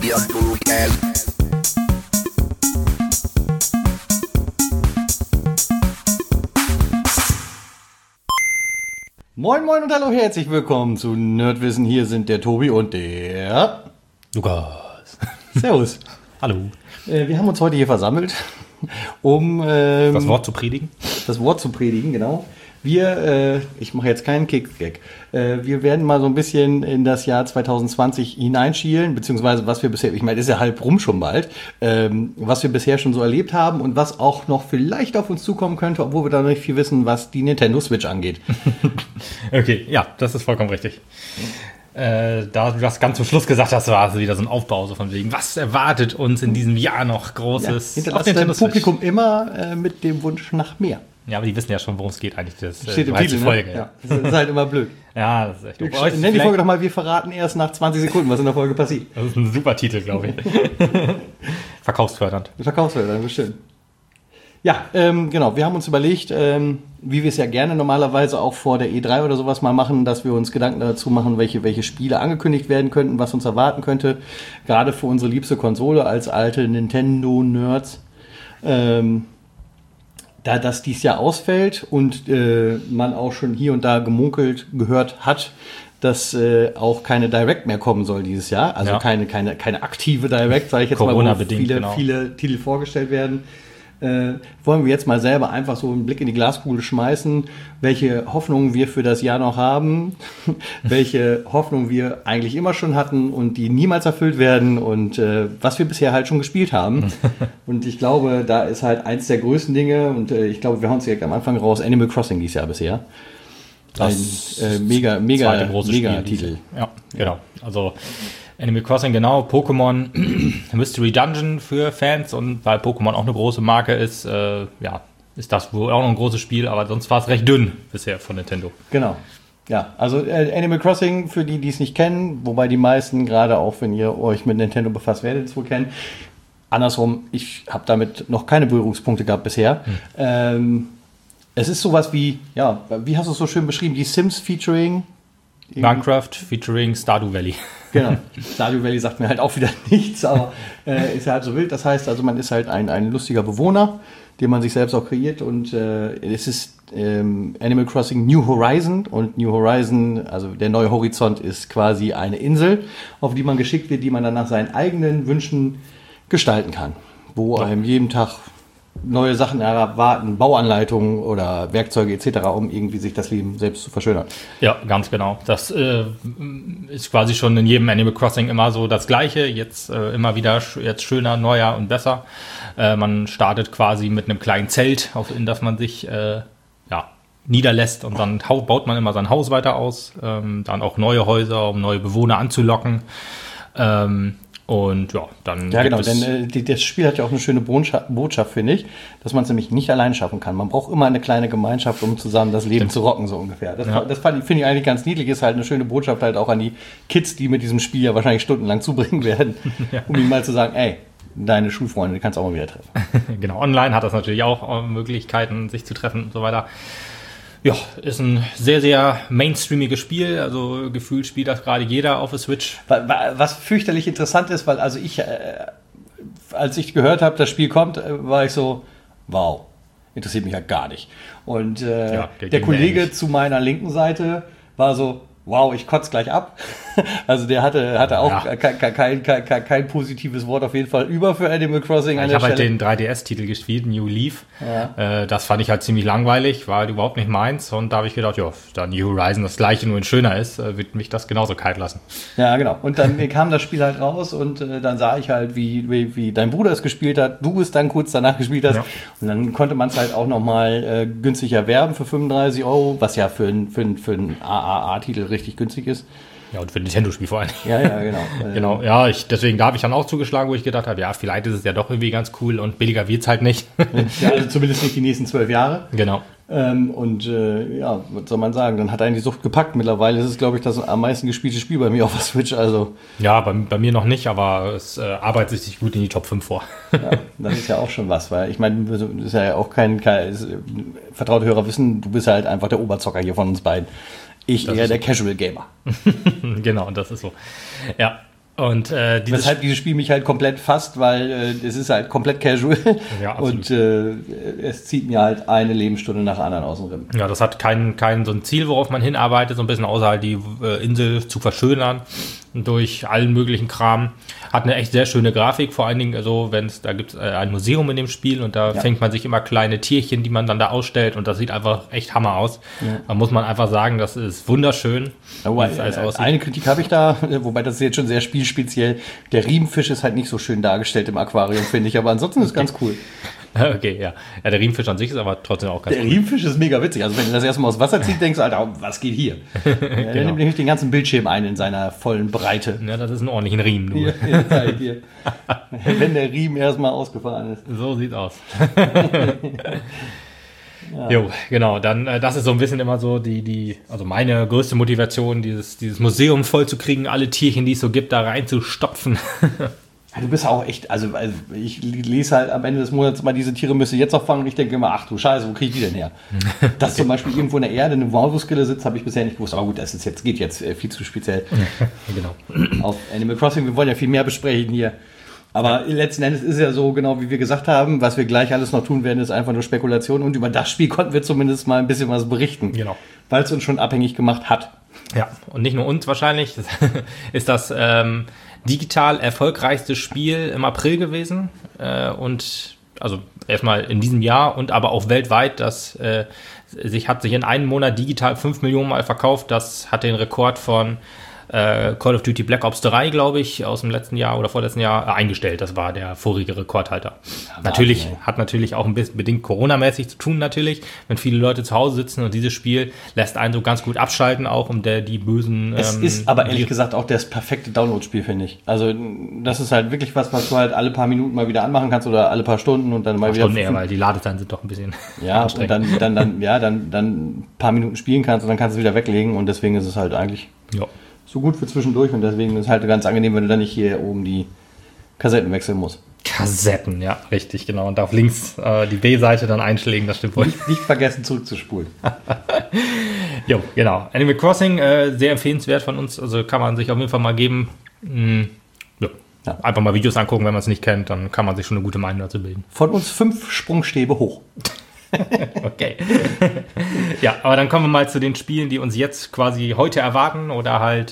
Moin moin und hallo, herzlich willkommen zu Nerdwissen. Hier sind der Tobi und der Lukas. Servus. Hallo. Wir haben uns heute hier versammelt, um Das Wort zu predigen. Das Wort zu predigen, genau. Ich mache jetzt keinen Kick-Gag. Wir werden mal so ein bisschen in das Jahr 2020 hineinschielen, beziehungsweise was wir bisher, ich meine, ist ja halb rum schon bald, was wir bisher schon so erlebt haben und was auch noch vielleicht auf uns zukommen könnte, obwohl wir da noch nicht viel wissen, was die Nintendo Switch angeht. Okay, ja, das ist vollkommen richtig. Da du das ganz zum Schluss gesagt hast, war es wieder so ein Aufbau, so von wegen, was erwartet uns in diesem Jahr noch Großes? Ja, hinterlasst das Publikum immer mit dem Wunsch nach mehr. Ja, aber die wissen ja schon, worum es geht eigentlich. Das steht im Titel, Folge. Ne? Ja. Das ist halt immer blöd. Ja, das ist echt doof. Nenn die Folge doch mal, wir verraten erst nach 20 Sekunden, was in der Folge passiert. Das ist ein super Titel, glaube ich. Verkaufsfördernd. Verkaufsfördernd, bestimmt. Ja, genau. Wir haben uns überlegt, wie wir es ja gerne normalerweise auch vor der E3 oder sowas mal machen, dass wir uns Gedanken dazu machen, welche Spiele angekündigt werden könnten, was uns erwarten könnte. Gerade für unsere liebste Konsole als alte Nintendo-Nerds. Da das dies Jahr ausfällt und man auch schon hier und da gemunkelt gehört hat, dass auch keine Direct mehr kommen soll dieses Jahr. Also ja. keine aktive Direct, sage ich jetzt mal, wo viele Titel vorgestellt werden. Wollen wir jetzt mal selber einfach so einen Blick in die Glaskugel schmeißen, welche Hoffnungen wir für das Jahr noch haben, welche Hoffnungen wir eigentlich immer schon hatten und die niemals erfüllt werden und was wir bisher halt schon gespielt haben. Und ich glaube, da ist halt eins der größten Dinge und ich glaube, wir hauen es direkt am Anfang raus, Animal Crossing dieses Jahr bisher. Das ein mega Titel. Ja, genau. Also Animal Crossing, genau, Pokémon Mystery Dungeon für Fans und weil Pokémon auch eine große Marke ist, ist das wohl auch noch ein großes Spiel, aber sonst war es recht dünn bisher von Nintendo. Genau. Ja, also Animal Crossing, für die es nicht kennen, wobei die meisten, gerade auch wenn ihr euch mit Nintendo befasst, werdet es wohl kennen. Andersrum, ich habe damit noch keine Berührungspunkte gehabt bisher. Es ist sowas wie, ja, wie hast du es so schön beschrieben, die Sims featuring Minecraft featuring Stardew Valley. Genau. Stardew Valley sagt mir halt auch wieder nichts, aber ist ja halt so wild. Das heißt, also man ist halt ein lustiger Bewohner, den man sich selbst auch kreiert und es ist Animal Crossing New Horizon und New Horizon, also der neue Horizont ist quasi eine Insel, auf die man geschickt wird, die man dann nach seinen eigenen Wünschen gestalten kann, wo einem jeden Tag neue Sachen erwarten, Bauanleitungen oder Werkzeuge etc., um irgendwie sich das Leben selbst zu verschönern. Ja, ganz genau. Das ist quasi schon in jedem Animal Crossing immer so das Gleiche. Jetzt immer wieder jetzt schöner, neuer und besser. Man startet quasi mit einem kleinen Zelt, in das man sich niederlässt und dann baut man immer sein Haus weiter aus. Dann auch neue Häuser, um neue Bewohner anzulocken. Und ja, dann. Ja, genau, denn das Spiel hat ja auch eine schöne Botschaft, finde ich, dass man es nämlich nicht allein schaffen kann. Man braucht immer eine kleine Gemeinschaft, um zusammen das Leben zu rocken, so ungefähr. Das finde ich eigentlich ganz niedlich, ist halt eine schöne Botschaft halt auch an die Kids, die mit diesem Spiel ja wahrscheinlich stundenlang zubringen werden, um ihnen mal zu sagen, ey, deine Schulfreunde, die kannst du auch mal wieder treffen. Genau, online hat das natürlich auch Möglichkeiten, sich zu treffen und so weiter. Ja, ist ein sehr, sehr mainstreamiges Spiel. Also gefühlt spielt das gerade jeder auf der Switch. Was fürchterlich interessant ist, weil also als ich gehört habe, das Spiel kommt, war ich so, wow, interessiert mich ja gar nicht. Und der Kollege zu meiner linken Seite war so, wow, ich kotze gleich ab. Also der hatte auch kein positives Wort auf jeden Fall über für Animal Crossing. Ich habe halt den 3DS-Titel gespielt, New Leaf. Ja. Das fand ich halt ziemlich langweilig, war halt überhaupt nicht meins. Und da habe ich gedacht, ja, da New Horizon das gleiche, nur in schöner ist, wird mich das genauso kalt lassen. Ja, genau. Und dann kam das Spiel halt raus und dann sah ich halt, wie dein Bruder es gespielt hat, du es dann kurz danach gespielt hast. Ja. Und dann konnte man es halt auch nochmal günstig erwerben für 35 €, was ja für einen AAA-Titel richtig günstig ist. Ja, und für ein Nintendo-Spiel vor allem. Ja, genau. Genau, ja, deswegen da habe ich dann auch zugeschlagen, wo ich gedacht habe, ja, vielleicht ist es ja doch irgendwie ganz cool und billiger wird es halt nicht. Ja, also zumindest nicht die nächsten 12 Jahre. Genau. Was soll man sagen, dann hat einen die Sucht gepackt. Mittlerweile ist es, glaube ich, das am meisten gespielte Spiel bei mir auf der Switch. Also. Ja, bei mir noch nicht, aber es arbeitet sich gut in die Top 5 vor. Ja, das ist ja auch schon was, weil ich meine, das ist ja auch vertraute Hörer wissen, du bist halt einfach der Oberzocker hier von uns beiden. Ich das eher der Casual Gamer. Genau, das ist so. Ja. Und weshalb dieses Spiel mich halt komplett fasst, weil es ist halt komplett casual und es zieht mir halt eine Lebensstunde nach der anderen aus dem Rippen. Ja, das hat kein so ein Ziel, worauf man hinarbeitet, so ein bisschen außer halt die Insel zu verschönern durch allen möglichen Kram. Hat eine echt sehr schöne Grafik, vor allen Dingen, also da gibt es ein Museum in dem Spiel und da fängt man sich immer kleine Tierchen, die man dann da ausstellt und das sieht einfach echt Hammer aus. Ja. Da muss man einfach sagen, das ist wunderschön. Eine Kritik habe ich da, wobei das ist jetzt schon sehr spielspeziell. Der Riemenfisch ist halt nicht so schön dargestellt im Aquarium, finde ich, aber ansonsten ist es ganz cool. Okay, ja. Ja, der Riemenfisch an sich ist aber trotzdem auch ganz cool. Der Riemenfisch ist mega witzig. Also wenn du das erste Mal aus Wasser ziehst, denkst du, Alter, was geht hier? Der nimmt nämlich den ganzen Bildschirm ein in seiner vollen Breite. Ja, das ist ein ordentlicher Riemen. Hier. Wenn der Riemen erstmal ausgefahren ist. So sieht's aus. Ja. Jo, genau, dann das ist so ein bisschen immer so also meine größte Motivation, dieses Museum voll zu kriegen, alle Tierchen, die es so gibt, da reinzustopfen. Du bist auch echt, also ich lese halt am Ende des Monats mal, diese Tiere müsste jetzt auch fangen und ich denke immer, ach du Scheiße, wo kriege ich die denn her? Dass zum Beispiel irgendwo in der Erde eine Walrusskille sitzt, habe ich bisher nicht gewusst. Aber gut, geht jetzt viel zu speziell genau. Auf Animal Crossing. Wir wollen ja viel mehr besprechen hier. Aber letzten Endes ist es ja so, genau wie wir gesagt haben, was wir gleich alles noch tun werden, ist einfach nur Spekulation. Und über das Spiel konnten wir zumindest mal ein bisschen was berichten. Genau. Weil es uns schon abhängig gemacht hat. Ja, und nicht nur uns wahrscheinlich. Das ist das digital erfolgreichste Spiel im April gewesen. Und also erstmal in diesem Jahr und aber auch weltweit. Das hat sich in einem Monat digital 5 Millionen Mal verkauft. Das hat den Rekord von Call of Duty Black Ops 3, glaube ich, aus dem letzten Jahr oder vorletzten Jahr eingestellt. Das war der vorige Rekordhalter. Ja, hat natürlich auch ein bisschen bedingt Corona-mäßig zu tun natürlich, wenn viele Leute zu Hause sitzen und dieses Spiel lässt einen so ganz gut abschalten auch, um die bösen... Es ist aber ehrlich gesagt auch das perfekte Download-Spiel, finde ich. Also das ist halt wirklich was du halt alle paar Minuten mal wieder anmachen kannst oder alle paar Stunden und dann mal wieder... Stunden eher, weil die Ladezeiten sind doch ein bisschen anstrengend. Und dann ein paar Minuten spielen kannst und dann kannst du es wieder weglegen und deswegen ist es halt eigentlich... Ja. So gut für zwischendurch und deswegen ist es halt ganz angenehm, wenn du dann nicht hier oben die Kassetten wechseln musst. Kassetten, ja, richtig, genau. Und auf links die B-Seite dann einschlägen, das stimmt wohl. Nicht vergessen zurückzuspulen. Jo, genau. Animal Crossing, sehr empfehlenswert von uns, also kann man sich auf jeden Fall mal geben. Ja. Einfach mal Videos angucken, wenn man es nicht kennt, dann kann man sich schon eine gute Meinung dazu bilden. Von uns 5 Sprungstäbe hoch. Okay. Ja, aber dann kommen wir mal zu den Spielen, die uns jetzt quasi heute erwarten oder halt,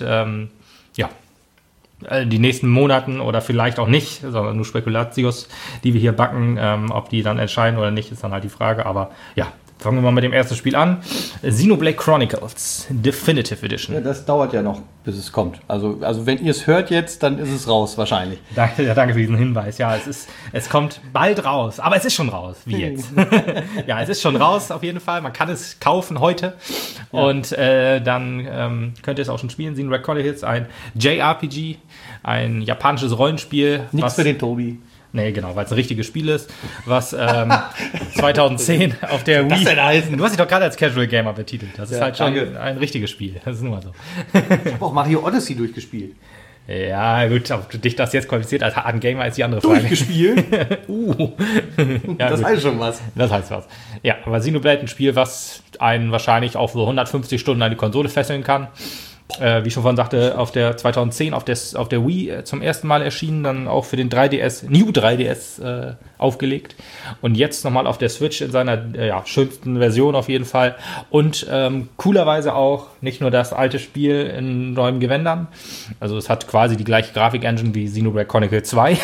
die nächsten Monaten oder vielleicht auch nicht, sondern nur Spekulatius, die wir hier backen. Ob die dann entscheiden oder nicht, ist dann halt die Frage. Aber ja, fangen wir mal mit dem ersten Spiel an. Xenoblade Chronicles Definitive Edition. Ja, das dauert ja noch, bis es kommt. Also wenn ihr es hört jetzt, dann ist es raus wahrscheinlich. Danke für diesen Hinweis. Ja, es kommt bald raus. Aber es ist schon raus, wie jetzt. Ja, es ist schon raus auf jeden Fall. Man kann es kaufen heute. Ja. Und dann könnt ihr es auch schon spielen. Xenoblade Chronicles, ein JRPG, ein japanisches Rollenspiel. Nichts für den Tobi. Nee, genau, weil es ein richtiges Spiel ist, was 2010 auf der Wii... Du hast dich doch gerade als Casual Gamer betitelt. Das ist halt schon ein richtiges Spiel. Das ist nun mal so. Ich habe auch Mario Odyssey durchgespielt. Ja, gut, ob du dich das jetzt qualifiziert als harten Gamer ist die andere Frage. Durchgespielt? Ja, das heißt schon was. Das heißt was. Ja, aber Xenoblade ein Spiel, was einen wahrscheinlich auf so 150 Stunden an die Konsole fesseln kann. Wie ich schon vorhin sagte, auf der 2010 auf der Wii zum ersten Mal erschienen, dann auch für den 3DS, New 3DS aufgelegt und jetzt nochmal auf der Switch in seiner schönsten Version auf jeden Fall und coolerweise auch nicht nur das alte Spiel in neuen Gewändern, also es hat quasi die gleiche Grafik-Engine wie Xenoblade Chronicles 2,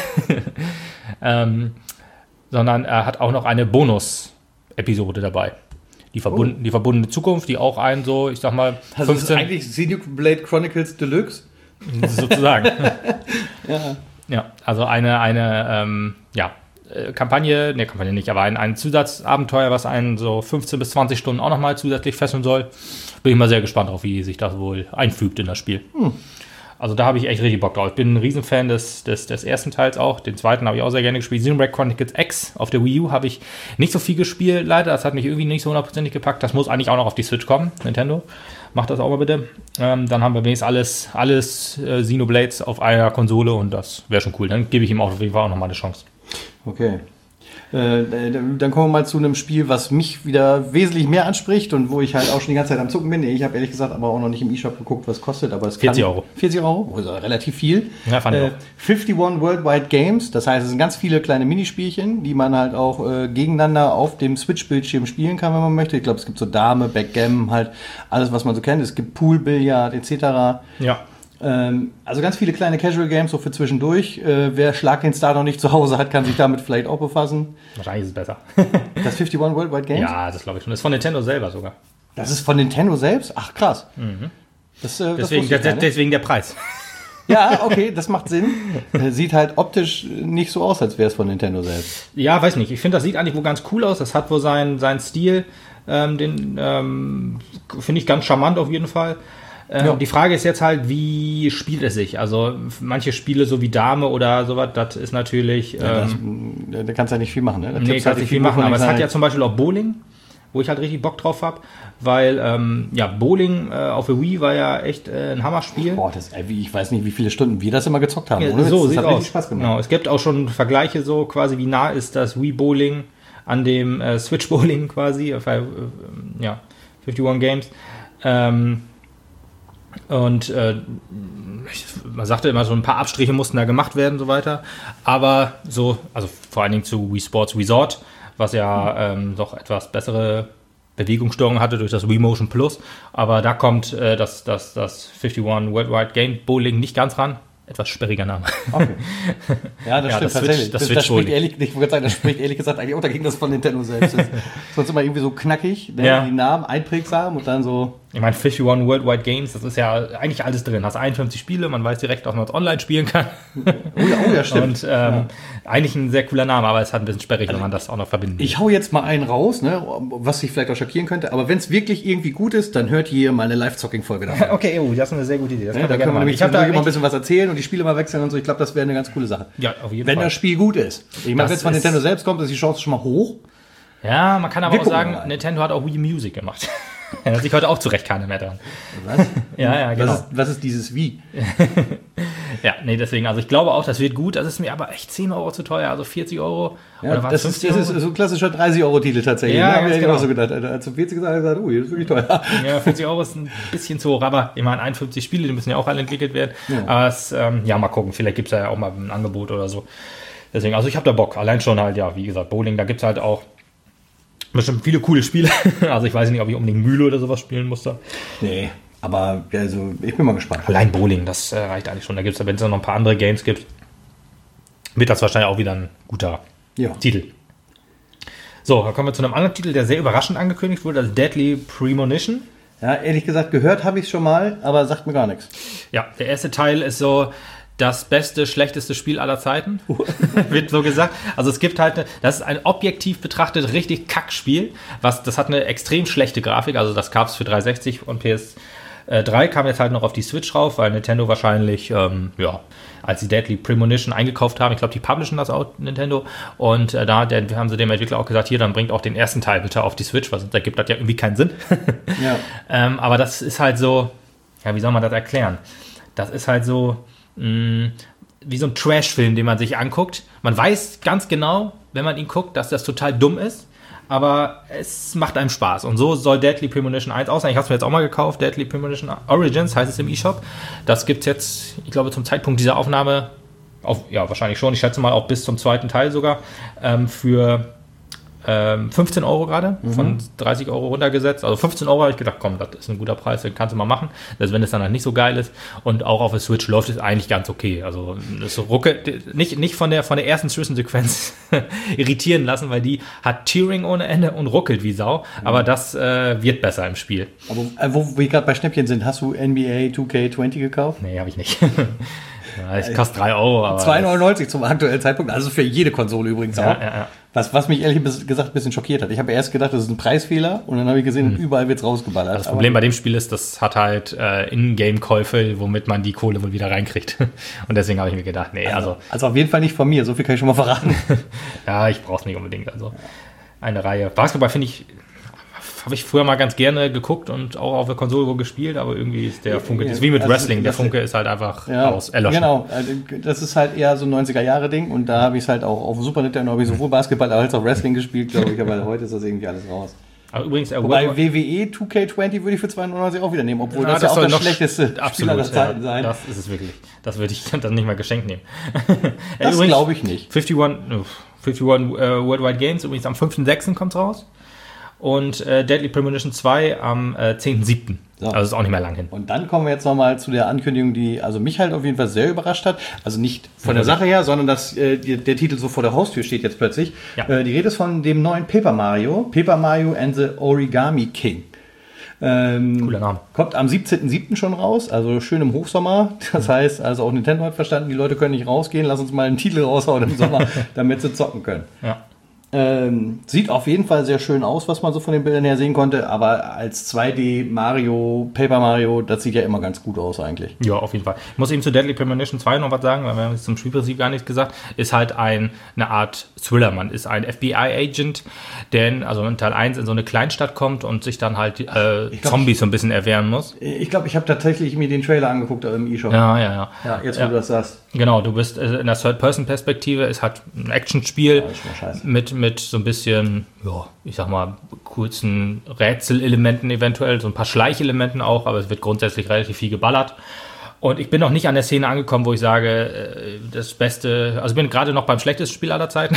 sondern er hat auch noch eine Bonus-Episode dabei. Die verbundene Zukunft, die auch ich sag mal, 15... Das ist eigentlich Xenoblade Chronicles Deluxe? Sozusagen. Ja, also eine Kampagne nicht, aber ein Zusatzabenteuer, was einen so 15 bis 20 Stunden auch nochmal zusätzlich fesseln soll. Bin ich mal sehr gespannt drauf, wie sich das wohl einfügt in das Spiel. Also da habe ich echt richtig Bock drauf. Ich bin ein Riesenfan des ersten Teils auch. Den zweiten habe ich auch sehr gerne gespielt. Xenoblade Chronicles X auf der Wii U habe ich nicht so viel gespielt, leider. Das hat mich irgendwie nicht so hundertprozentig gepackt. Das muss eigentlich auch noch auf die Switch kommen. Nintendo, macht das auch mal bitte. Dann haben wir wenigstens alles Xenoblades auf einer Konsole und das wäre schon cool. Dann gebe ich ihm auch auf jeden Fall auch nochmal eine Chance. Okay. Dann kommen wir mal zu einem Spiel, was mich wieder wesentlich mehr anspricht und wo ich halt auch schon die ganze Zeit am Zucken bin. Ich habe ehrlich gesagt aber auch noch nicht im eShop geguckt, was kostet, aber es 40 Euro. 40 Euro, also relativ viel. Ja, fand ich auch. 51 Worldwide Games, das heißt, es sind ganz viele kleine Minispielchen, die man halt auch gegeneinander auf dem Switch-Bildschirm spielen kann, wenn man möchte. Ich glaube, es gibt so Dame, Backgammon, halt alles, was man so kennt. Es gibt Pool, Billard etc. Ja. Also ganz viele kleine Casual Games, so für zwischendurch. Wer Schlag den Star noch nicht zu Hause hat, kann sich damit vielleicht auch befassen. Wahrscheinlich ist es besser. Das 51 Worldwide Games? Ja, das glaube ich schon. Das ist von Nintendo selber sogar. Das ist von Nintendo selbst? Ach, krass. Mhm. Deswegen der Preis. Ja, okay, das macht Sinn. Sieht halt optisch nicht so aus, als wäre es von Nintendo selbst. Ja, weiß nicht. Ich finde, das sieht eigentlich wohl ganz cool aus. Das hat wohl seinen Stil. Den finde ich ganz charmant auf jeden Fall. Die Frage ist jetzt halt, wie spielt es sich? Also manche Spiele, so wie Dame oder sowas, das ist natürlich... da kannst du ja nicht viel machen, ne? Nee, kannst nicht viel machen, aber es hat ja zum Beispiel auch Bowling, wo ich halt richtig Bock drauf habe, weil Bowling auf der Wii war ja echt ein Hammerspiel. Boah, ich weiß nicht, wie viele Stunden wir das immer gezockt haben. Ja, so sieht aus. Spaß gemacht. Genau, es gibt auch schon Vergleiche so quasi, wie nah ist das Wii Bowling an dem Switch Bowling quasi, 51 Games. Und man sagte immer, so ein paar Abstriche mussten da gemacht werden und so weiter. Aber so, also vor allen Dingen zu Wii Sports Resort, was ja doch etwas bessere Bewegungssteuerung hatte durch das Wii Motion Plus. Aber da kommt das 51 Worldwide Game Bowling nicht ganz ran. Etwas sperriger Name. Okay. Ja, das stimmt tatsächlich. Das spricht ehrlich gesagt eigentlich auch dagegen, das von Nintendo selbst ist. Sonst immer irgendwie so knackig, ne? Die Namen einprägsam und dann so... Ich meine, 51 Worldwide Games, das ist ja eigentlich alles drin. Hast 51 Spiele, man weiß direkt, dass man es online spielen kann. Oh ja, stimmt. Und eigentlich ein sehr cooler Name, aber es hat ein bisschen sperrig, wenn man das auch noch verbindet. Ich hau jetzt mal einen raus, ne, was sich vielleicht auch schockieren könnte, aber wenn es wirklich irgendwie gut ist, dann hört ihr mal eine Live-Zocking-Folge davon. Okay, das ist eine sehr gute Idee. Das da können wir nämlich mal ein bisschen was erzählen und die Spiele mal wechseln und so. Ich glaube, das wäre eine ganz coole Sache. Ja, auf jeden Fall. Wenn das Spiel gut ist. Ich meine, wenn es von Nintendo selbst kommt, ist die Chance schon mal hoch. Ja, man kann aber auch sagen, Nintendo hat auch Wii Music gemacht. Da hat sich heute auch zu Recht keiner mehr dran. Was? Ja, genau. Was ist dieses Wii? Ja, nee, deswegen, also ich glaube auch, das wird gut. Das ist mir aber echt 10 Euro zu teuer, also 40 Euro. Ja, oder das ist so ein klassischer 30-Euro-Titel tatsächlich. Ja, habe ich genau. auch so gedacht. Als du 40 gesagt hast, das ist wirklich teuer. Ja, 40 Euro ist ein bisschen zu hoch, aber ich meine, 51 Spiele, die müssen ja auch alle entwickelt werden. Ja. Aber es, mal gucken, vielleicht gibt es ja auch mal ein Angebot oder so. Deswegen, also ich habe da Bock. Allein schon halt, ja, wie gesagt, Bowling, da gibt es halt auch bestimmt viele coole Spiele. Also ich weiß nicht, ob ich unbedingt Mühle oder sowas spielen musste. Nee, aber also ich bin mal gespannt. Allein Bowling, das reicht eigentlich schon. Da gibt es, wenn es noch ein paar andere Games gibt, wird das wahrscheinlich auch wieder ein guter Titel. So, dann kommen wir zu einem anderen Titel, der sehr überraschend angekündigt wurde, das Deadly Premonition. Ja, ehrlich gesagt, gehört habe ich es schon mal, aber sagt mir gar nichts. Ja, der erste Teil ist so das beste, schlechteste Spiel aller Zeiten, wird so gesagt. Also es gibt halt, das ist ein objektiv betrachtet richtig Kackspiel, das hat eine extrem schlechte Grafik, also das gab es für 360 und PS3, kam jetzt halt noch auf die Switch rauf, weil Nintendo wahrscheinlich, als sie Deadly Premonition eingekauft haben, ich glaube, die publishen das auch, Nintendo, und da haben sie dem Entwickler auch gesagt, hier, dann bringt auch den ersten Teil bitte auf die Switch, weil sonst ergibt das ja irgendwie keinen Sinn. Ja. Aber das ist halt so, ja, wie soll man das erklären? Das ist halt so, wie so ein Trash-Film, den man sich anguckt. Man weiß ganz genau, wenn man ihn guckt, dass das total dumm ist, aber es macht einem Spaß. Und so soll Deadly Premonition 1 aussehen. Ich habe es mir jetzt auch mal gekauft. Deadly Premonition Origins heißt es im eShop. Das gibt es jetzt, ich glaube, zum Zeitpunkt dieser Aufnahme, wahrscheinlich schon, ich schätze mal auch bis zum zweiten Teil sogar, für 15 Euro gerade, von 30 Euro runtergesetzt. Also 15 Euro habe ich gedacht, komm, das ist ein guter Preis, den kannst du mal machen. Selbst wenn es dann halt nicht so geil ist. Und auch auf der Switch läuft es eigentlich ganz okay. Also es ruckelt, nicht von der ersten Zwischensequenz irritieren lassen, weil die hat Tearing ohne Ende und ruckelt wie Sau. Aber das wird besser im Spiel. Aber wo wir gerade bei Schnäppchen sind, hast du NBA 2K20 gekauft? Nee, habe ich nicht. Ja, es kostet 3 Euro. 2,99 zum aktuellen Zeitpunkt, also für jede Konsole übrigens auch. Ja. Was mich ehrlich gesagt ein bisschen schockiert hat. Ich habe erst gedacht, das ist ein Preisfehler und dann habe ich gesehen, überall wird es rausgeballert. Das Problem bei dem Spiel ist, das hat halt In-Game-Käufe, womit man die Kohle wohl wieder reinkriegt. Und deswegen habe ich mir gedacht, nee, also auf jeden Fall nicht von mir, so viel kann ich schon mal verraten. Ja, ich brauche es nicht unbedingt. Also eine Reihe. Basketball finde ich habe ich früher mal ganz gerne geguckt und auch auf der Konsole gespielt, aber irgendwie ist der Funke, das ist wie mit Wrestling, der Funke ist halt einfach erloschen. Genau, also das ist halt eher so ein 90er-Jahre-Ding und da habe ich es halt auch auf Super Nintendo, habe ich sowohl Basketball als auch Wrestling gespielt, glaube ich, aber heute ist das irgendwie alles raus. Aber übrigens, wobei WWE 2K20 würde ich für 2,99 auch wieder nehmen, obwohl das ja auch das schlechteste Spiel aller Zeiten sein. Das ist es wirklich. Das würde ich dann nicht mal geschenkt nehmen. Das glaube ich nicht. 51 Worldwide Games, übrigens am 5.6. kommt es raus. Und Deadly Premonition 2 am 10.7. So. Also ist auch nicht mehr lang hin. Und dann kommen wir jetzt nochmal zu der Ankündigung, die also mich halt auf jeden Fall sehr überrascht hat. Also nicht von der Sache her, sondern dass der Titel so vor der Haustür steht jetzt plötzlich. Ja. Die Rede ist von dem neuen Paper Mario and the Origami King. Cooler Name. Kommt am 17.7. schon raus, also schön im Hochsommer. Das heißt, also auch Nintendo hat verstanden, die Leute können nicht rausgehen, lass uns mal einen Titel raushauen im Sommer, damit sie zocken können. Ja. Sieht auf jeden Fall sehr schön aus, was man so von den Bildern her sehen konnte, aber als 2D Mario, Paper Mario, das sieht ja immer ganz gut aus eigentlich. Ja, auf jeden Fall. Ich muss eben zu Deadly Premonition 2 noch was sagen, weil wir haben jetzt zum Spielprinzip gar nichts gesagt. Ist halt eine Art Thriller. Man ist ein FBI-Agent, der also in Teil 1 in so eine Kleinstadt kommt und sich dann halt Zombies so ein bisschen erwehren muss. Ich glaube, ich habe tatsächlich mir den Trailer angeguckt im eShop. Ja, jetzt, wo du das sagst. Genau, du bist in der Third-Person-Perspektive, ist halt ein Actionspiel mit so ein bisschen, ja, ich sag mal, kurzen Rätselelementen eventuell, so ein paar Schleichelementen auch, aber es wird grundsätzlich relativ viel geballert. Und ich bin noch nicht an der Szene angekommen, wo ich sage, das Beste, also ich bin gerade noch beim schlechtesten Spiel aller Zeiten.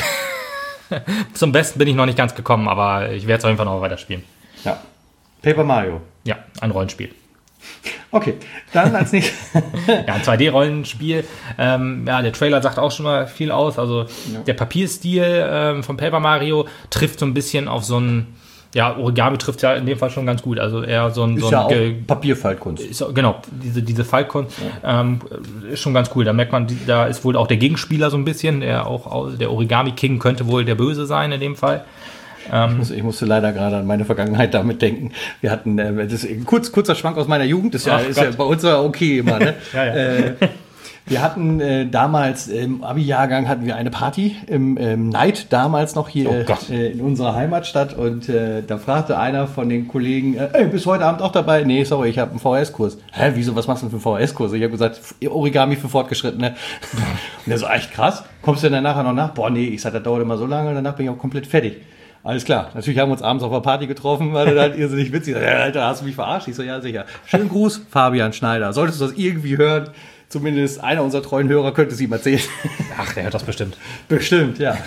Zum Besten bin ich noch nicht ganz gekommen, aber ich werde es auf jeden Fall noch weiterspielen. Ja. Paper Mario. Ja, ein Rollenspiel. Okay, dann als nächstes. Ja, ein 2D-Rollenspiel. Der Trailer sagt auch schon mal viel aus. Also der Papierstil von Paper Mario trifft so ein bisschen auf so ein, ja, Origami trifft ja in dem Fall schon ganz gut. Also eher so ein... Ist ja auch Papierfaltkunst. Genau, diese Faltkunst ist schon ganz cool. Da merkt man, da ist wohl auch der Gegenspieler so ein bisschen, der Origami King könnte wohl der Böse sein in dem Fall. Ich musste leider gerade an meine Vergangenheit damit denken. Wir hatten, das ist kurzer Schwank aus meiner Jugend, ist ja bei uns ja okay immer. Ne? Ja. Wir hatten damals im Abi-Jahrgang hatten wir eine Party im Night, damals noch hier in unserer Heimatstadt und da fragte einer von den Kollegen, bist du heute Abend auch dabei? Nee, sorry, ich habe einen VHS-Kurs. Hä, wieso, was machst du denn für einen VHS-Kurs? Ich habe gesagt, Origami für Fortgeschrittene. Und der so, echt krass, kommst du denn dann nachher noch nach? Boah, nee, ich sag, das dauert immer so lange und danach bin ich auch komplett fertig. Alles klar. Natürlich haben wir uns abends auf einer Party getroffen, weil er halt irrsinnig witzig ist. Alter, hast du mich verarscht? Ich so, ja, sicher. Schönen Gruß, Fabian Schneider. Solltest du das irgendwie hören, zumindest einer unserer treuen Hörer könnte es ihm erzählen. Ach, der hört das bestimmt. Bestimmt, ja.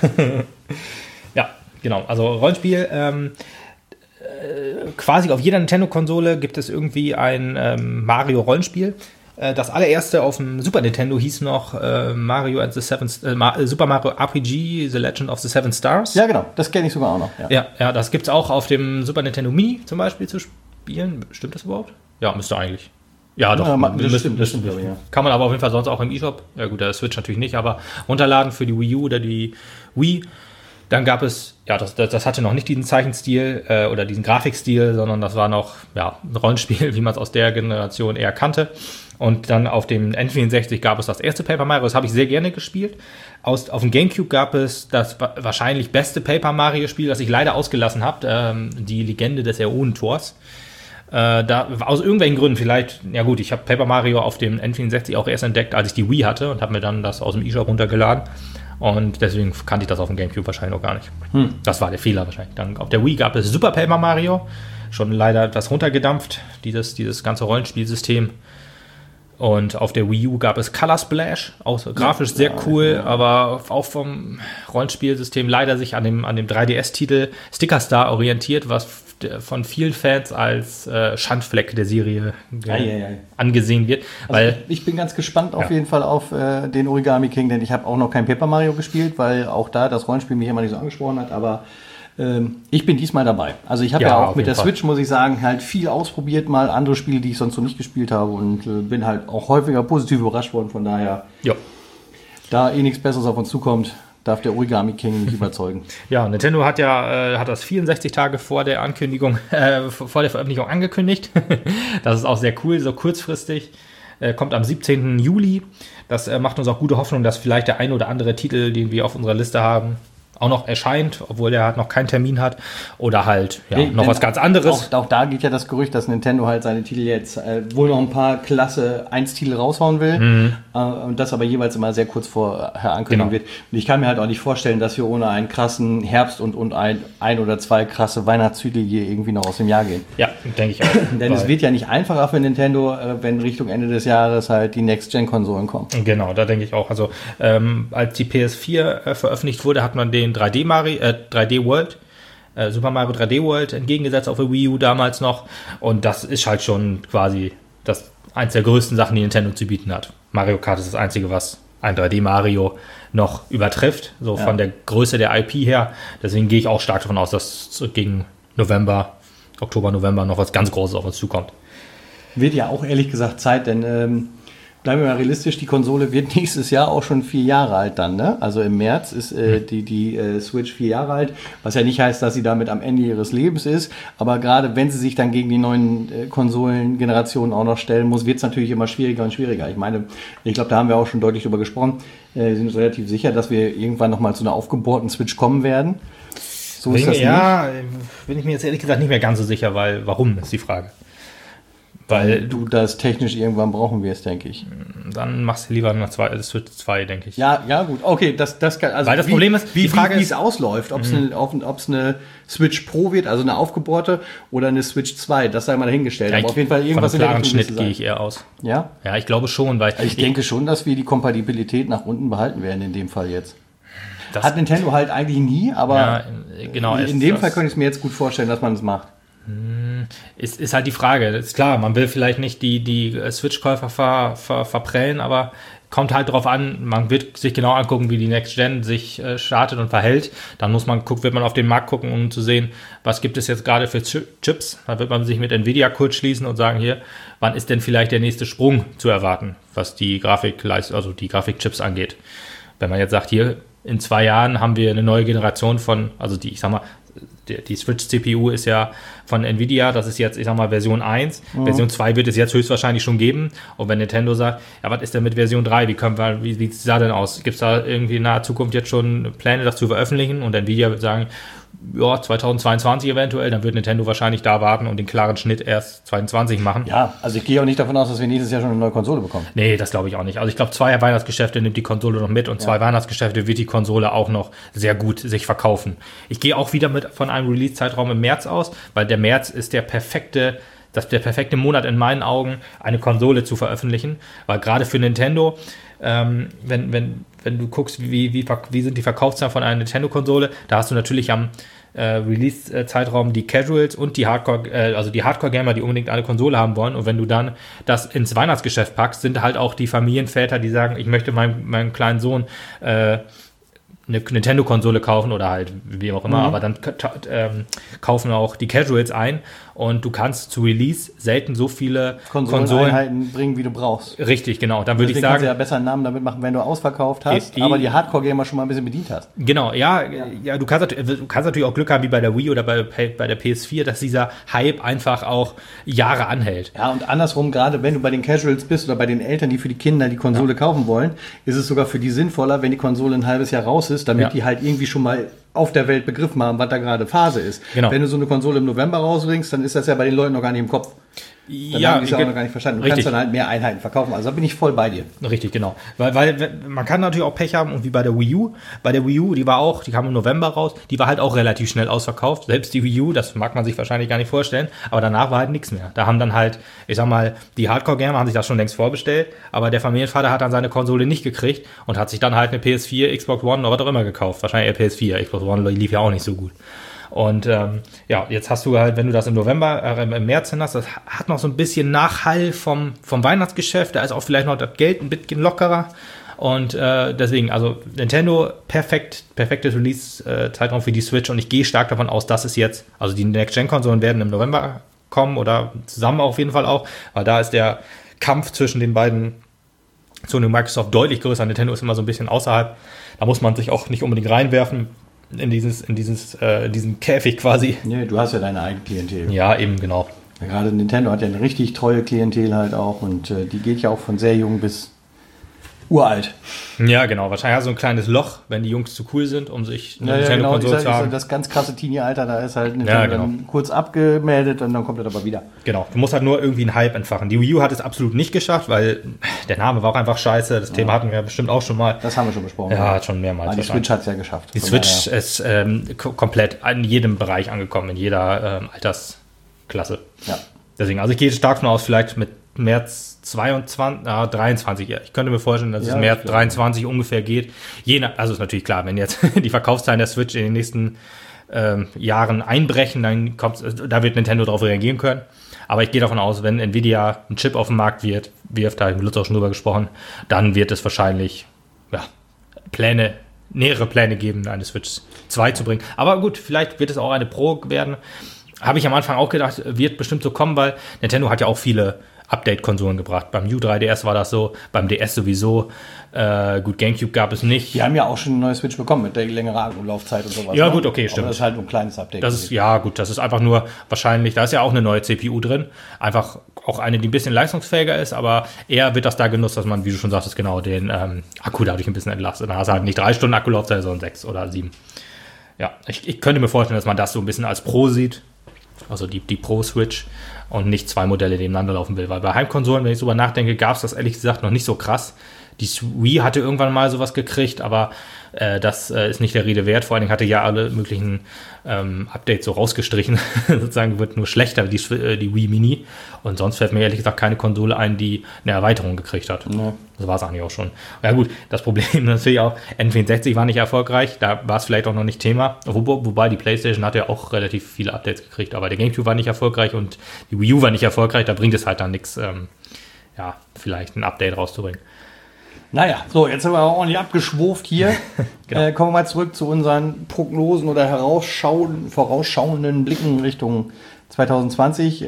Ja, genau. Also Rollenspiel. Quasi auf jeder Nintendo-Konsole gibt es irgendwie ein Mario-Rollenspiel. Das allererste auf dem Super Nintendo hieß noch Super Mario RPG, The Legend of the Seven Stars. Ja, genau, das kenne ich sogar auch noch. Ja, das gibt es auch auf dem Super Nintendo Mini zum Beispiel zu spielen. Stimmt das überhaupt? Ja, müsste eigentlich. Ja, doch. Das stimmt, ja. Kann man aber auf jeden Fall sonst auch im eShop. Ja gut, der Switch natürlich nicht, aber runterladen für die Wii U oder die Wii. Dann gab es, ja, das hatte noch nicht diesen Zeichenstil oder diesen Grafikstil, sondern das war noch ein Rollenspiel, wie man es aus der Generation eher kannte. Und dann auf dem N64 gab es das erste Paper Mario, das habe ich sehr gerne gespielt. Auf dem Gamecube gab es das wahrscheinlich beste Paper Mario-Spiel, das ich leider ausgelassen habe, die Legende des Äonentors. Aus irgendwelchen Gründen vielleicht, ja gut, ich habe Paper Mario auf dem N64 auch erst entdeckt, als ich die Wii hatte und habe mir dann das aus dem eShop runtergeladen. Und deswegen kannte ich das auf dem Gamecube wahrscheinlich noch gar nicht. Das war der Fehler wahrscheinlich. Dann auf der Wii gab es Super Paper Mario, schon leider etwas runtergedampft, dieses ganze Rollenspielsystem. Und auf der Wii U gab es Color Splash, auch grafisch sehr cool, aber auch vom Rollenspielsystem leider sich an dem 3DS-Titel Sticker Star orientiert, was von vielen Fans als Schandfleck der Serie angesehen wird. Also ich bin ganz gespannt auf jeden Fall auf den Origami King, denn ich habe auch noch kein Paper Mario gespielt, weil auch da das Rollenspiel mich immer nicht so angesprochen hat, aber ich bin diesmal dabei. Also ich habe ja auch mit der Switch, muss ich sagen, halt viel ausprobiert, mal andere Spiele, die ich sonst noch nicht gespielt habe und bin halt auch häufiger positiv überrascht worden. Von daher, da nichts Besseres auf uns zukommt, darf der Origami King mich überzeugen. Ja, Nintendo hat das 64 Tage vor der Ankündigung, vor der Veröffentlichung angekündigt. Das ist auch sehr cool, so kurzfristig. Kommt am 17. Juli. Das macht uns auch gute Hoffnung, dass vielleicht der ein oder andere Titel, den wir auf unserer Liste haben, auch noch erscheint, obwohl er halt noch keinen Termin hat. Oder halt noch was ganz anderes. Auch da geht ja das Gerücht, dass Nintendo halt seine Titel jetzt wohl noch ein paar Klasse 1 Titel raushauen will. Und das aber jeweils immer sehr kurz vorher ankündigen wird. Und ich kann mir halt auch nicht vorstellen, dass wir ohne einen krassen Herbst und ein oder zwei krasse Weihnachtstitel hier irgendwie noch aus dem Jahr gehen. Ja, denke ich auch. Denn es wird ja nicht einfacher für Nintendo, wenn Richtung Ende des Jahres halt die Next-Gen-Konsolen kommen. Genau, da denke ich auch. Also als die PS4 veröffentlicht wurde, hat man den 3D World, Super Mario 3D World entgegengesetzt auf der Wii U damals noch. Und das ist halt schon quasi eins der größten Sachen, die Nintendo zu bieten hat. Mario Kart ist das Einzige, was ein 3D Mario noch übertrifft, von der Größe der IP her. Deswegen gehe ich auch stark davon aus, dass gegen Oktober, November noch was ganz Großes auf uns zukommt. Wird ja auch ehrlich gesagt Zeit, denn bleiben wir mal realistisch, die Konsole wird nächstes Jahr auch schon 4 Jahre alt dann, ne? Also im März ist die Switch 4 Jahre alt, was ja nicht heißt, dass sie damit am Ende ihres Lebens ist, aber gerade wenn sie sich dann gegen die neuen Konsolengenerationen auch noch stellen muss, wird es natürlich immer schwieriger und schwieriger. Ich glaube, da haben wir auch schon deutlich drüber gesprochen. Wir sind uns relativ sicher, dass wir irgendwann nochmal zu einer aufgebohrten Switch kommen werden. So ist das nicht. Ja, bin ich mir jetzt ehrlich gesagt nicht mehr ganz so sicher, weil warum ist die Frage. Weil du das technisch irgendwann brauchen wirst, denke ich. Dann machst du lieber eine Switch 2, denke ich. Ja, gut. Okay, das kann, also weil das Problem ist, wie es ausläuft, ob es eine Switch Pro wird, also eine aufgebohrte, oder eine Switch 2, das sei mal dahingestellt. Ja, aber auf jeden Fall irgendwas in der klaren Schnitt gehe ich eher aus. Ja? Ja, ich glaube schon, weil ich denke schon, dass wir die Kompatibilität nach unten behalten werden in dem Fall jetzt. Das hat Nintendo halt eigentlich nie, aber ja, genau, in dem Fall könnte ich es mir jetzt gut vorstellen, dass man es macht. Ist halt die Frage. Ist klar, man will vielleicht nicht die Switch-Käufer verprellen, aber kommt halt drauf an, man wird sich genau angucken, wie die Next Gen sich startet und verhält. Dann wird man auf den Markt gucken, um zu sehen, was gibt es jetzt gerade für Chips. Da wird man sich mit Nvidia kurz schließen und sagen, hier, wann ist denn vielleicht der nächste Sprung zu erwarten, was die die Grafikchips angeht. Wenn man jetzt sagt, hier, in 2 Jahren haben wir eine neue Generation die Switch-CPU ist ja von Nvidia, das ist jetzt, Version 1. Version 2 wird es jetzt höchstwahrscheinlich schon geben. Und wenn Nintendo sagt, ja, was ist denn mit Version 3? Wie sieht es da denn aus? Gibt es da irgendwie in naher Zukunft jetzt schon Pläne, das zu veröffentlichen? Und Nvidia wird sagen, ja, 2022 eventuell, dann wird Nintendo wahrscheinlich da warten und den klaren Schnitt erst 2022 machen. Ja, also ich gehe auch nicht davon aus, dass wir nächstes Jahr schon eine neue Konsole bekommen. Nee, das glaube ich auch nicht. Also ich glaube, 2 Weihnachtsgeschäfte nimmt die Konsole noch mit und 2 Weihnachtsgeschäfte wird die Konsole auch noch sehr gut sich verkaufen. Ich gehe auch wieder von einem Release-Zeitraum im März aus, weil der März ist der perfekte Monat in meinen Augen, eine Konsole zu veröffentlichen, weil gerade für Nintendo, wenn du guckst, wie sind die Verkaufszahlen von einer Nintendo-Konsole, da hast du natürlich am Release-Zeitraum die Casuals und die Hardcore-Gamer, die unbedingt eine Konsole haben wollen. Und wenn du dann das ins Weihnachtsgeschäft packst, sind halt auch die Familienväter, die sagen, ich möchte meinem kleinen Sohn eine Nintendo-Konsole kaufen oder halt wie auch immer, aber dann kaufen auch die Casuals ein und du kannst zu Release selten so viele Konsoleneinheiten bringen, wie du brauchst. Richtig, genau. Dann würde ich sagen, kannst du ja besser einen Namen damit machen, wenn du ausverkauft hast, aber die Hardcore-Gamer schon mal ein bisschen bedient hast. Genau, ja, du kannst natürlich auch Glück haben, wie bei der Wii oder bei der PS4, dass dieser Hype einfach auch Jahre anhält. Ja, und andersrum, gerade wenn du bei den Casuals bist oder bei den Eltern, die für die Kinder die Konsole kaufen wollen, ist es sogar für die sinnvoller, wenn die Konsole ein halbes Jahr raus ist, damit die halt irgendwie schon mal auf der Welt begriffen haben, was da gerade Phase ist. Genau. Wenn du so eine Konsole im November rausbringst, dann ist das ja bei den Leuten noch gar nicht im Kopf. Dann haben die es auch noch gar nicht verstanden. Du kannst dann halt mehr Einheiten verkaufen. Also da bin ich voll bei dir. Richtig, genau. Weil man kann natürlich auch Pech haben, und wie bei der Wii U. Bei der Wii U, die kam im November raus, die war halt auch relativ schnell ausverkauft. Selbst die Wii U, das mag man sich wahrscheinlich gar nicht vorstellen, aber danach war halt nichts mehr. Da haben dann halt, die Hardcore-Gamer haben sich das schon längst vorbestellt, aber der Familienvater hat dann seine Konsole nicht gekriegt und hat sich dann halt eine PS4, Xbox One oder was auch immer gekauft. Wahrscheinlich eher PS4, Xbox One lief ja auch nicht so gut. Und jetzt hast du halt, wenn du das im März hin hast, das hat noch so ein bisschen Nachhall vom Weihnachtsgeschäft, da ist auch vielleicht noch das Geld ein bisschen lockerer. Und deswegen, also Nintendo, perfektes Release-Zeitraum für die Switch und ich gehe stark davon aus, dass es jetzt, also die Next-Gen-Konsolen werden im November kommen oder zusammen auf jeden Fall auch, weil da ist der Kampf zwischen den beiden, Sony und Microsoft deutlich größer. Nintendo ist immer so ein bisschen außerhalb, da muss man sich auch nicht unbedingt reinwerfen. In diesen Käfig quasi. Nee, du hast ja deine eigene Klientel. Ja, eben, genau. Ja, gerade Nintendo hat ja eine richtig treue Klientel halt auch und die geht ja auch von sehr jung bis uralt. Ja, genau. Wahrscheinlich hat so ein kleines Loch, wenn die Jungs zu cool sind, um sich eine Nintendo-Konsole zu haben. Das ganz krasse Teenie-Alter, da ist halt Nintendo dann kurz abgemeldet und dann kommt das aber wieder. Genau. Du musst halt nur irgendwie einen Hype entfachen. Die Wii U hat es absolut nicht geschafft, weil der Name war auch einfach scheiße. Das Thema hatten wir bestimmt auch schon mal. Das haben wir schon besprochen. Ja, schon mehrmals. Aber die Switch hat es ja geschafft. Die Switch ist komplett in jedem Bereich angekommen, in jeder Altersklasse. Ja. Deswegen, also ich gehe stark von aus, vielleicht mit März 23, ja. Ich könnte mir vorstellen, dass es März 23 ungefähr geht. Also ist natürlich klar, wenn jetzt die Verkaufszahlen der Switch in den nächsten Jahren einbrechen, dann da wird Nintendo darauf reagieren können. Aber ich gehe davon aus, wenn Nvidia einen Chip auf den Markt wirft, da habe ich mit Lutz auch schon drüber gesprochen, dann wird es wahrscheinlich nähere Pläne geben, eine Switch 2 zu bringen. Aber gut, vielleicht wird es auch eine Pro werden. Habe ich am Anfang auch gedacht, wird bestimmt so kommen, weil Nintendo hat ja auch viele Update-Konsolen gebracht. Beim U3DS war das so, beim DS sowieso. Gut, GameCube gab es nicht. Die haben ja auch schon eine neue Switch bekommen mit der längeren Akkulaufzeit und sowas. Ja, gut, okay, stimmt. Aber das ist halt ein kleines Update. Das ist einfach nur wahrscheinlich, da ist ja auch eine neue CPU drin. Einfach auch eine, die ein bisschen leistungsfähiger ist, aber eher wird das da genutzt, dass man, wie du schon sagtest, genau den Akku dadurch ein bisschen entlastet. Dann hast du halt nicht 3 Stunden Akkulaufzeit, sondern 6 oder 7. Ja, ich könnte mir vorstellen, dass man das so ein bisschen als Pro sieht. Also die Pro-Switch und nicht 2 Modelle nebeneinander laufen will. Weil bei Heimkonsolen, wenn ich drüber nachdenke, gab es das ehrlich gesagt noch nicht so krass. Die Wii hatte irgendwann mal sowas gekriegt, aber das ist nicht der Rede wert. Vor allen Dingen hatte ja alle möglichen Updates so rausgestrichen. Sozusagen wird nur schlechter, die Wii Mini. Und sonst fällt mir ehrlich gesagt keine Konsole ein, die eine Erweiterung gekriegt hat. Ja. Das war es eigentlich auch schon. Ja gut, das Problem natürlich auch, N64 war nicht erfolgreich. Da war es vielleicht auch noch nicht Thema. Wobei die PlayStation hat ja auch relativ viele Updates gekriegt. Aber der GameCube war nicht erfolgreich und die Wii U war nicht erfolgreich. Da bringt es halt dann nichts, vielleicht ein Update rauszubringen. Naja, so, jetzt sind wir auch ordentlich abgeschwurft hier. Genau. Kommen wir mal zurück zu unseren Prognosen oder vorausschauenden Blicken Richtung 2020.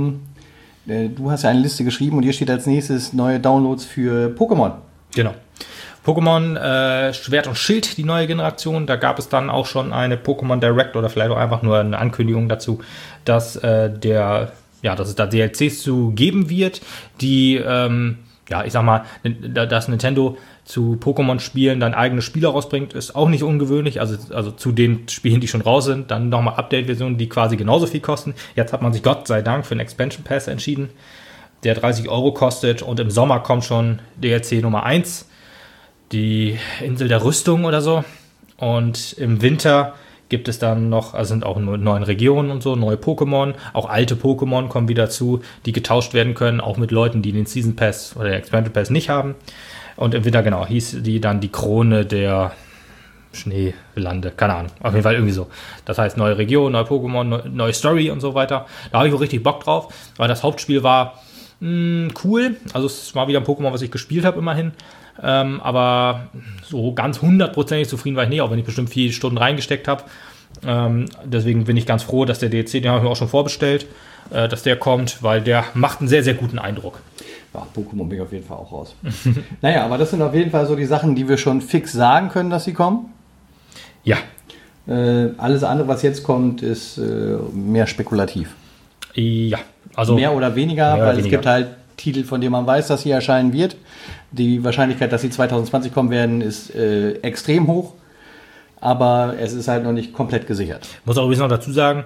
Du hast ja eine Liste geschrieben und hier steht als nächstes neue Downloads für Pokémon. Genau. Pokémon Schwert und Schild, die neue Generation. Da gab es dann auch schon eine Pokémon Direct oder vielleicht auch einfach nur eine Ankündigung dazu, dass dass es da DLCs zu geben wird, die ich sag mal, dass Nintendo zu Pokémon-Spielen dann eigene Spiele rausbringt, ist auch nicht ungewöhnlich. Also zu den Spielen, die schon raus sind, dann nochmal Update-Versionen, die quasi genauso viel kosten. Jetzt hat man sich Gott sei Dank für einen Expansion Pass entschieden, der 30 € kostet. Und im Sommer kommt schon DLC Nummer 1, die Insel der Rüstung oder so. Und im Winter gibt es dann noch, also sind auch neue Regionen und so, neue Pokémon, auch alte Pokémon kommen wieder zu, die getauscht werden können, auch mit Leuten, die den Season Pass oder den Expansion Pass nicht haben. Und im Winter, genau, hieß die dann die Krone der Schneelande, keine Ahnung, auf jeden Fall irgendwie so. Das heißt, neue Region, neue Pokémon, neue Story und so weiter. Da habe ich auch richtig Bock drauf, weil das Hauptspiel war cool, also es war wieder ein Pokémon, was ich gespielt habe immerhin. Aber so ganz 100% zufrieden war ich nicht, auch wenn ich bestimmt 4 Stunden reingesteckt habe. Deswegen bin ich ganz froh, dass der DLC, den habe ich mir auch schon vorbestellt, dass der kommt, weil der macht einen sehr, sehr guten Eindruck. Ja, Pokémon bin ich auf jeden Fall auch raus. Naja, aber das sind auf jeden Fall so die Sachen, die wir schon fix sagen können, dass sie kommen. Ja. Alles andere, was jetzt kommt, ist mehr spekulativ. Ja, also mehr oder weniger, weil es gibt halt Titel, von denen man weiß, dass sie erscheinen wird. Die Wahrscheinlichkeit, dass sie 2020 kommen werden, ist extrem hoch. Aber es ist halt noch nicht komplett gesichert. Ich muss auch übrigens noch dazu sagen,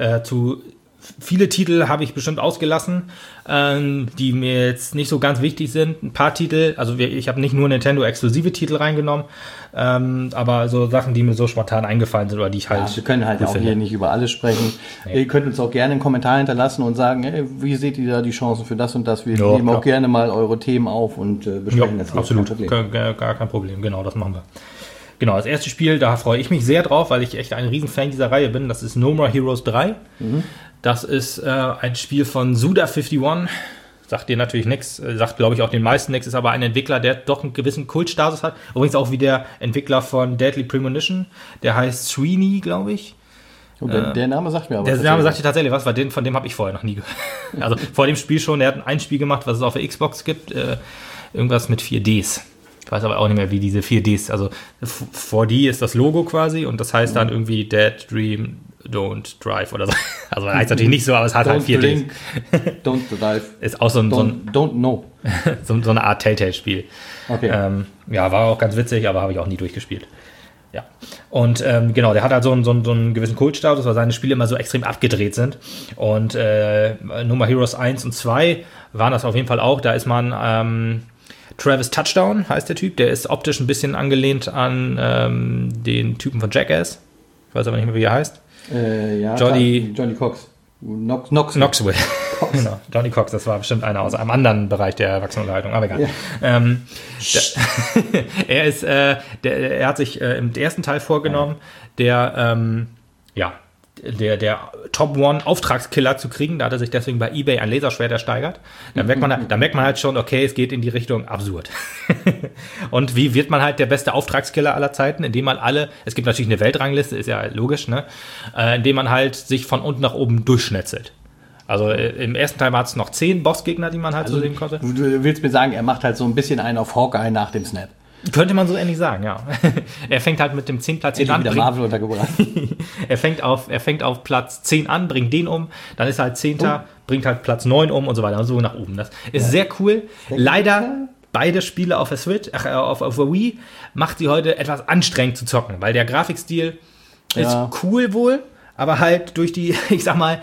viele Titel habe ich bestimmt ausgelassen, die mir jetzt nicht so ganz wichtig sind. Ein paar Titel, also ich habe nicht nur Nintendo-exklusive Titel reingenommen, aber so Sachen, die mir so spontan eingefallen sind oder die ich halt. Ja, wir können halt auch hier nicht über alles sprechen. Nee. Ihr könnt uns auch gerne einen Kommentar hinterlassen und sagen, wie seht ihr da die Chancen für das und das? Wir nehmen auch gerne mal eure Themen auf und besprechen das. Absolut, gar kein Problem. Genau, das machen wir. Genau, das erste Spiel, da freue ich mich sehr drauf, weil ich echt ein Riesenfan dieser Reihe bin. Das ist No More Heroes 3. Mhm. Das ist ein Spiel von Suda51. Sagt dir natürlich nichts, sagt glaube ich auch den meisten nichts, ist aber ein Entwickler, der doch einen gewissen Kultstatus hat. Übrigens auch wie der Entwickler von Deadly Premonition, der heißt Sweeney, glaube ich. Oh, der Name sagt mir aber. Der Name sagt dir tatsächlich was, weil von dem habe ich vorher noch nie gehört. Also vor dem Spiel schon, der hat ein Spiel gemacht, was es auf der Xbox gibt, irgendwas mit 4Ds. Ich weiß aber auch nicht mehr, wie diese 4Ds, also 4D ist das Logo quasi und das heißt dann irgendwie Dead, Dream, Don't Drive oder so. Also heißt natürlich nicht so, aber es hat halt 4 Ds. Don't Drive. Ist auch so Don't Know. so eine Art Telltale-Spiel. Okay. Ja, war auch ganz witzig, aber habe ich auch nie durchgespielt. Ja. Und genau, der hat halt so einen gewissen Kultstatus, weil seine Spiele immer so extrem abgedreht sind. Und Nummer Heroes 1 und 2 waren das auf jeden Fall auch. Da ist man Travis Touchdown, heißt der Typ. Der ist optisch ein bisschen angelehnt an den Typen von Jackass. Ich weiß aber nicht mehr, wie er heißt. Ja, Johnny Cox. Knoxville. Genau, Johnny Cox, das war bestimmt einer aus einem anderen Bereich der Erwachsenenunterhaltung, aber egal. Ja. Er hat sich im ersten Teil vorgenommen, der Top One Auftragskiller zu kriegen. Da hat er sich deswegen bei eBay ein Laserschwert ersteigert. Da merkt man halt schon, okay, es geht in die Richtung absurd. Und wie wird man halt der beste Auftragskiller aller Zeiten? Indem man es gibt natürlich eine Weltrangliste, ist ja logisch, ne? Indem man halt sich von unten nach oben durchschnetzelt. Also im ersten Teil waren es noch 10 Bossgegner, die man halt so sehen konnte. Du willst mir sagen, er macht halt so ein bisschen einen auf Hawkeye nach dem Snap. Könnte man so ähnlich sagen, ja. Er fängt halt mit dem 10 Platziert an. Wieder Marvel untergebracht. er fängt auf Platz 10 an, bringt den um, dann ist er halt 10. Bringt halt Platz 9 um und so weiter und so nach oben. Das ist sehr cool. Leider beide Spiele auf der Switch, auf der Wii, macht sie heute etwas anstrengend zu zocken, weil der Grafikstil ist cool wohl, aber halt durch die, ich sag mal,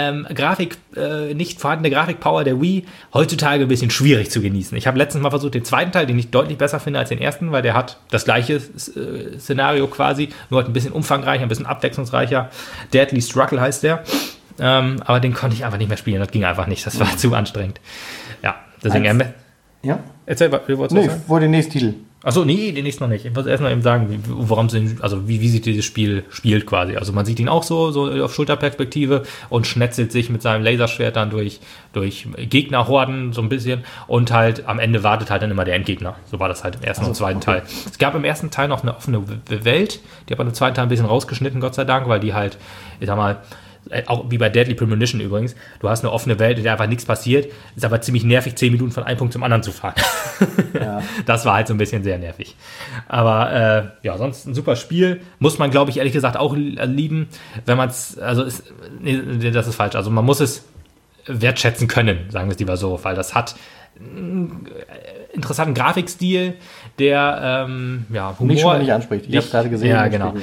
nicht vorhandene Grafikpower der Wii heutzutage ein bisschen schwierig zu genießen. Ich habe letztens mal versucht, den zweiten Teil, den ich deutlich besser finde als den ersten, weil der hat das gleiche Szenario quasi, nur halt ein bisschen umfangreicher, ein bisschen abwechslungsreicher. Deadly Struggle heißt der. Aber den konnte ich einfach nicht mehr spielen. Das ging einfach nicht. Das war zu anstrengend. Ja, deswegen. Ja? Erzähl, du wolltest sagen? Vor den nächsten Titel. Achso, nee, den nächsten noch nicht. Ich muss erst mal eben sagen, wie sich dieses Spiel spielt quasi. Also man sieht ihn auch so auf Schulterperspektive und schnetzelt sich mit seinem Laserschwert dann durch Gegnerhorden so ein bisschen und halt am Ende wartet halt dann immer der Endgegner. So war das halt im ersten und zweiten Teil. Es gab im ersten Teil noch eine offene Welt, die hat man im zweiten Teil ein bisschen rausgeschnitten, Gott sei Dank, weil die halt, ich sag mal, auch wie bei Deadly Premonition übrigens, du hast eine offene Welt, in der einfach nichts passiert, ist aber ziemlich nervig, 10 Minuten von einem Punkt zum anderen zu fahren. Ja. Das war halt so ein bisschen sehr nervig. Aber sonst ein super Spiel. Muss man, glaube ich, ehrlich gesagt auch lieben, wenn man es, das ist falsch, also man muss es wertschätzen können, sagen wir es lieber so, weil das hat einen interessanten Grafikstil, der Humor... Mich schon mal nicht anspricht. Ich habe gerade gesehen. Ja, genau.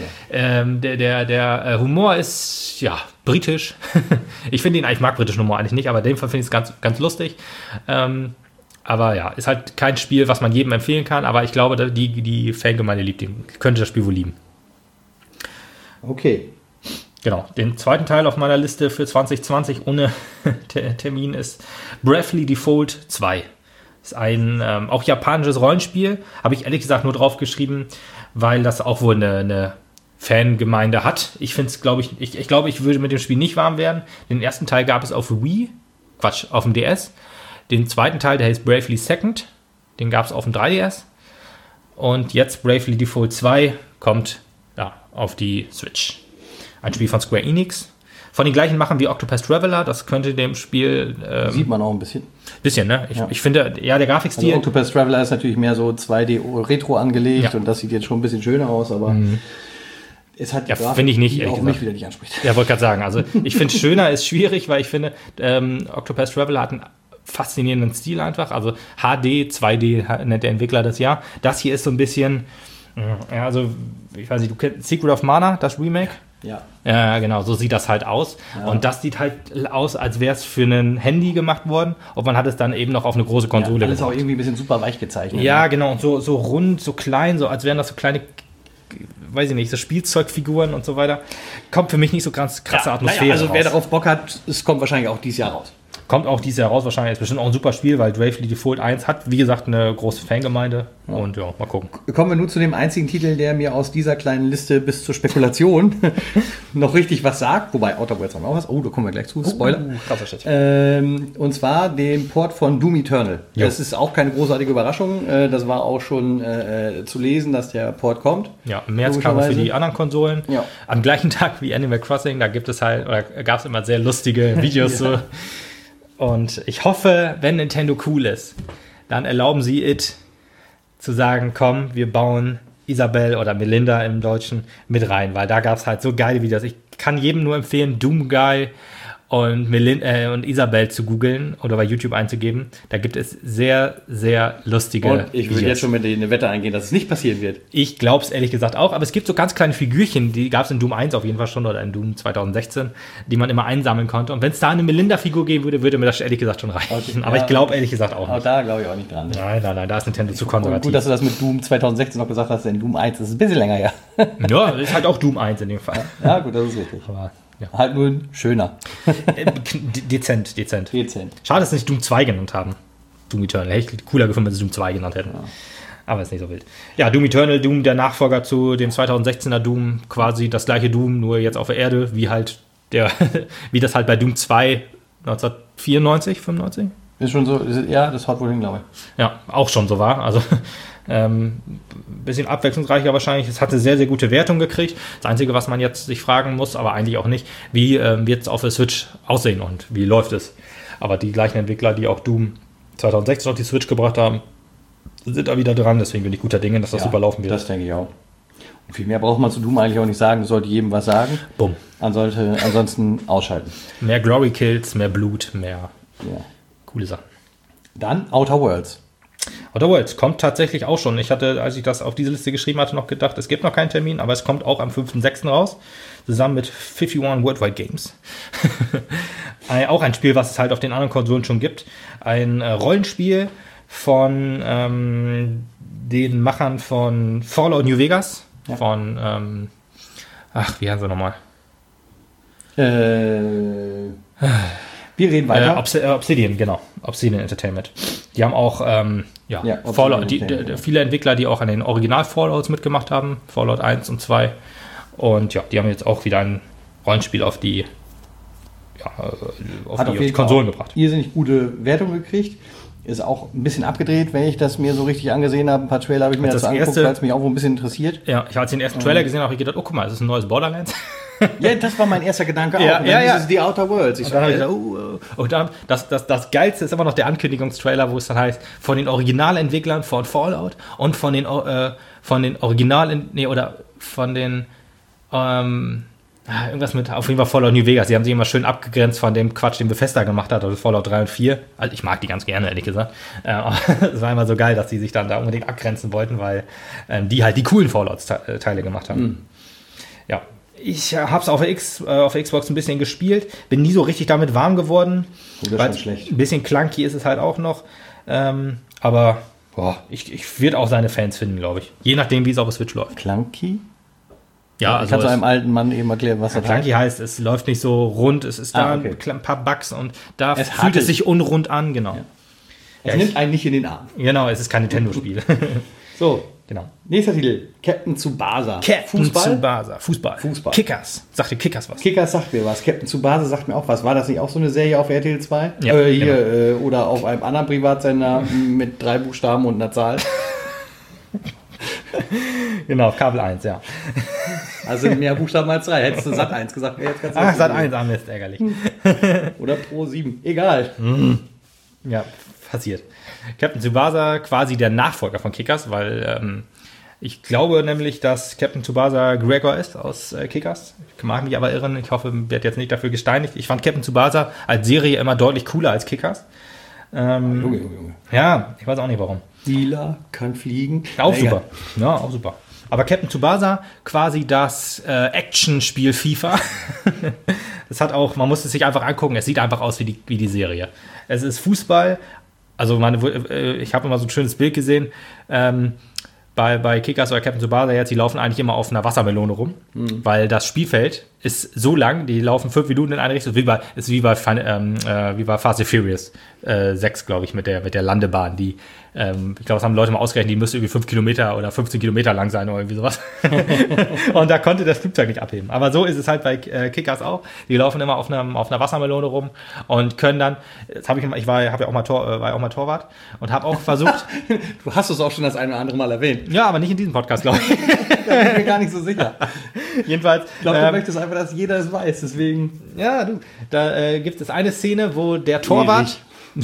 Der Humor ist, britisch. Ich mag britischen Humor eigentlich nicht, aber in dem Fall finde ich es ganz, ganz lustig. Aber ja, ist halt kein Spiel, was man jedem empfehlen kann, aber ich glaube, die Fangemeinde könnte das Spiel wohl lieben. Okay. Genau, den zweiten Teil auf meiner Liste für 2020 ohne Termin ist Bravely Default 2. Ist ein auch japanisches Rollenspiel, habe ich ehrlich gesagt nur drauf geschrieben, weil das auch wohl eine Fangemeinde hat. Ich finde es, ich glaube, ich würde mit dem Spiel nicht warm werden. Den ersten Teil gab es auf Wii, auf dem DS. Den zweiten Teil, der heißt Bravely Second, den gab es auf dem 3DS. Und jetzt Bravely Default 2 kommt auf die Switch. Ein Spiel von Square Enix. Von den gleichen Machern wie Octopath Traveler. Das könnte dem Spiel... sieht man auch ein bisschen. Bisschen, ne? Ich finde, der Grafikstil... Also Octopath Traveler ist natürlich mehr so 2D-Retro angelegt und das sieht jetzt schon ein bisschen schöner aus, aber es hat die Grafik, finde ich nicht, die auch mich wieder nicht anspricht. Ja, wollte gerade sagen. Also ich finde, schöner ist schwierig, weil ich finde, Octopath Traveler hat einen faszinierenden Stil einfach. Also HD, 2D nennt der Entwickler das ja. Das hier ist so ein bisschen... ich weiß nicht, du kennst Secret of Mana, das Remake? Ja, genau, so sieht das halt aus. Ja. Und das sieht halt aus, als wäre es für ein Handy gemacht worden. Und man hat es dann eben noch auf eine große Konsole alles auch irgendwie ein bisschen super weich gezeichnet. Ja, genau. Und so rund, so klein, so als wären das so kleine, weiß ich nicht, so Spielzeugfiguren und so weiter. Kommt für mich nicht so krasse Atmosphäre also wer darauf Bock hat, es kommt wahrscheinlich auch dieses Jahr raus. Kommt auch dieses Jahr raus wahrscheinlich. Ist bestimmt auch ein super Spiel, weil Bravely Default 1 hat, wie gesagt, eine große Fangemeinde. Ja. Und mal gucken. Kommen wir nun zu dem einzigen Titel, der mir aus dieser kleinen Liste bis zur Spekulation noch richtig was sagt. Wobei, Outer Worlds haben auch was. Oh, da kommen wir gleich zu. Spoiler. Krasser Shit. Und zwar den Port von Doom Eternal. Jo. Das ist auch keine großartige Überraschung. Das war auch schon zu lesen, dass der Port kommt. Ja, im März kam er für die anderen Konsolen. Ja. Am gleichen Tag wie Animal Crossing. Da gab es immer sehr lustige Videos so. Und ich hoffe, wenn Nintendo cool ist, dann erlauben sie it zu sagen, komm, wir bauen Isabel oder Melinda im Deutschen mit rein, weil da gab es halt so geile Videos. Ich kann jedem nur empfehlen, Doomguy und Isabel zu googeln oder bei YouTube einzugeben. Da gibt es sehr, sehr lustige Und ich will jetzt schon mit eine Wette eingehen, dass es nicht passieren wird. Ich glaube es ehrlich gesagt auch, aber es gibt so ganz kleine Figürchen, die gab es in Doom 1 auf jeden Fall schon oder in Doom 2016, die man immer einsammeln konnte. Und wenn es da eine Melinda-Figur geben würde, würde mir das ehrlich gesagt schon reichen. Okay, aber ich glaube ehrlich gesagt auch nicht. Aber da glaube ich auch nicht dran. Nein, da ist Nintendo zu konservativ. Gut, dass du das mit Doom 2016 noch gesagt hast, denn Doom 1 ist ein bisschen länger her. Ja, das ist halt auch Doom 1 in dem Fall. Ja, gut, das ist richtig. Aber ja. Halt nur schöner. Dezent. Schade, dass sie nicht Doom 2 genannt haben. Doom Eternal. Hätte ich cooler gefunden, wenn sie Doom 2 genannt hätten. Ja. Aber ist nicht so wild. Ja, Doom Eternal, Doom, der Nachfolger zu dem 2016er Doom. Quasi das gleiche Doom, nur jetzt auf der Erde, wie das halt bei Doom 2 1994, 95? Ist schon so, ja, das haut wohl hin, glaube ich. Ja, auch schon so war. Also bisschen abwechslungsreicher wahrscheinlich. Es hatte sehr, sehr gute Wertung gekriegt. Das Einzige, was man jetzt sich fragen muss, aber eigentlich auch nicht, wie wird es auf der Switch aussehen und wie läuft es? Aber die gleichen Entwickler, die auch Doom 2016 auf die Switch gebracht haben, sind da wieder dran. Deswegen bin ich guter Dinge, dass das super laufen wird. Das denke ich auch. Und viel mehr braucht man zu Doom eigentlich auch nicht sagen. Das sollte jedem was sagen. Bumm. Ansonsten ausschalten. Mehr Glory Kills, mehr Blut, mehr coole Sachen. Dann Outer Worlds. Outer Worlds kommt tatsächlich auch schon. Ich hatte, als ich das auf diese Liste geschrieben hatte, noch gedacht, es gibt noch keinen Termin, aber es kommt auch am 5.6. raus, zusammen mit 51 Worldwide Games. Auch ein Spiel, was es halt auf den anderen Konsolen schon gibt. Ein Rollenspiel von den Machern von Fallout New Vegas. Ja. Von, wie heißen sie nochmal? Wir reden weiter. Obsidian, genau. Obsidian Entertainment. Die haben auch Fallout, viele Entwickler, die auch an den Original-Fallouts mitgemacht haben. Fallout 1 und 2. Und ja, die haben jetzt auch wieder ein Rollenspiel auf die Konsolen gebracht. Irrsinnig gute Wertung gekriegt. Ist auch ein bisschen abgedreht, wenn ich das mir so richtig angesehen habe. Ein paar Trailer habe ich mir dazu angeguckt, weil es mich auch ein bisschen interessiert. Ja, als ich den ersten Trailer gesehen habe, habe ich gedacht, oh, guck mal, das ist ein neues Borderlands. Ja, das war mein erster Gedanke auch. Das ist die Outer Worlds. Und dann habe ich gedacht, das Geilste ist immer noch der Ankündigungstrailer, wo es dann heißt, von den Originalentwicklern von Fallout und von den irgendwas mit, auf jeden Fall Fallout New Vegas. Die haben sich immer schön abgegrenzt von dem Quatsch, den Bethesda gemacht hat, also Fallout 3 und 4. Also ich mag die ganz gerne, ehrlich gesagt. Es war immer so geil, dass die sich dann da unbedingt abgrenzen wollten, weil die halt die coolen Fallout-Teile gemacht haben. Mhm. Ja, ich habe es auf der Xbox ein bisschen gespielt, bin nie so richtig damit warm geworden. Das ist schon schlecht. Ein bisschen clunky ist es halt auch noch. Aber ich würde auch seine Fans finden, glaube ich. Je nachdem, wie es auf der Switch läuft. Clunky? Ja, also kannst du einem alten Mann eben erklären, was das Clunky heißt, es läuft nicht so rund, es ist da ein paar Bugs und da fühlt es sich unrund an, genau. Ja. Es nimmt einen nicht in den Arm. Genau, es ist kein Nintendo-Spiel. So, genau. Nächster Titel, Captain Tsubasa. Fußball. Kickers. Sagt dir Kickers was? Kickers sagt mir was. Captain Tsubasa sagt mir auch was. War das nicht auch so eine Serie auf RTL 2? Ja, oder auf einem anderen Privatsender mit 3 Buchstaben und einer Zahl? Genau, Kabel 1, ja. Also mehr Buchstaben als 3. Hättest du Sat 1 gesagt. Sat 1, ist ärgerlich. Oder Pro 7. Egal. Ja, passiert. Captain Tsubasa quasi der Nachfolger von Kickers, weil ich glaube nämlich, dass Captain Tsubasa Gregor ist aus Kickers. Ich mag mich aber irren. Ich hoffe, ich werde jetzt nicht dafür gesteinigt. Ich fand Captain Tsubasa als Serie immer deutlich cooler als Kickers. Junge. Ja, ich weiß auch nicht warum. Dealer kann fliegen. Auch super. Ja, auch super. Aber Captain Tsubasa, quasi das Action-Spiel FIFA. Das hat auch, man muss es sich einfach angucken, es sieht einfach aus wie die Serie. Es ist Fußball, also ich habe immer so ein schönes Bild gesehen, bei Kickers oder Captain Tsubasa jetzt, die laufen eigentlich immer auf einer Wassermelone rum, weil das Spielfeld ist so lang, die laufen 5 Minuten in eine Richtung, ist wie bei Fast and Furious 6, glaube ich, mit der Landebahn, die ich glaube, das haben Leute mal ausgerechnet, die müsste irgendwie 5 Kilometer oder 15 Kilometer lang sein oder irgendwie sowas. Und da konnte das Flugzeug nicht abheben. Aber so ist es halt bei Kickers auch. Die laufen immer auf einer Wassermelone rum und können dann, war ja auch mal Torwart und habe auch versucht. Du hast es auch schon das eine oder andere Mal erwähnt. Ja, aber nicht in diesem Podcast, glaube ich. Da bin ich mir gar nicht so sicher. Jedenfalls. Ich glaube, du möchtest einfach, dass jeder es weiß, deswegen. Ja, da gibt es eine Szene, wo der Torwart,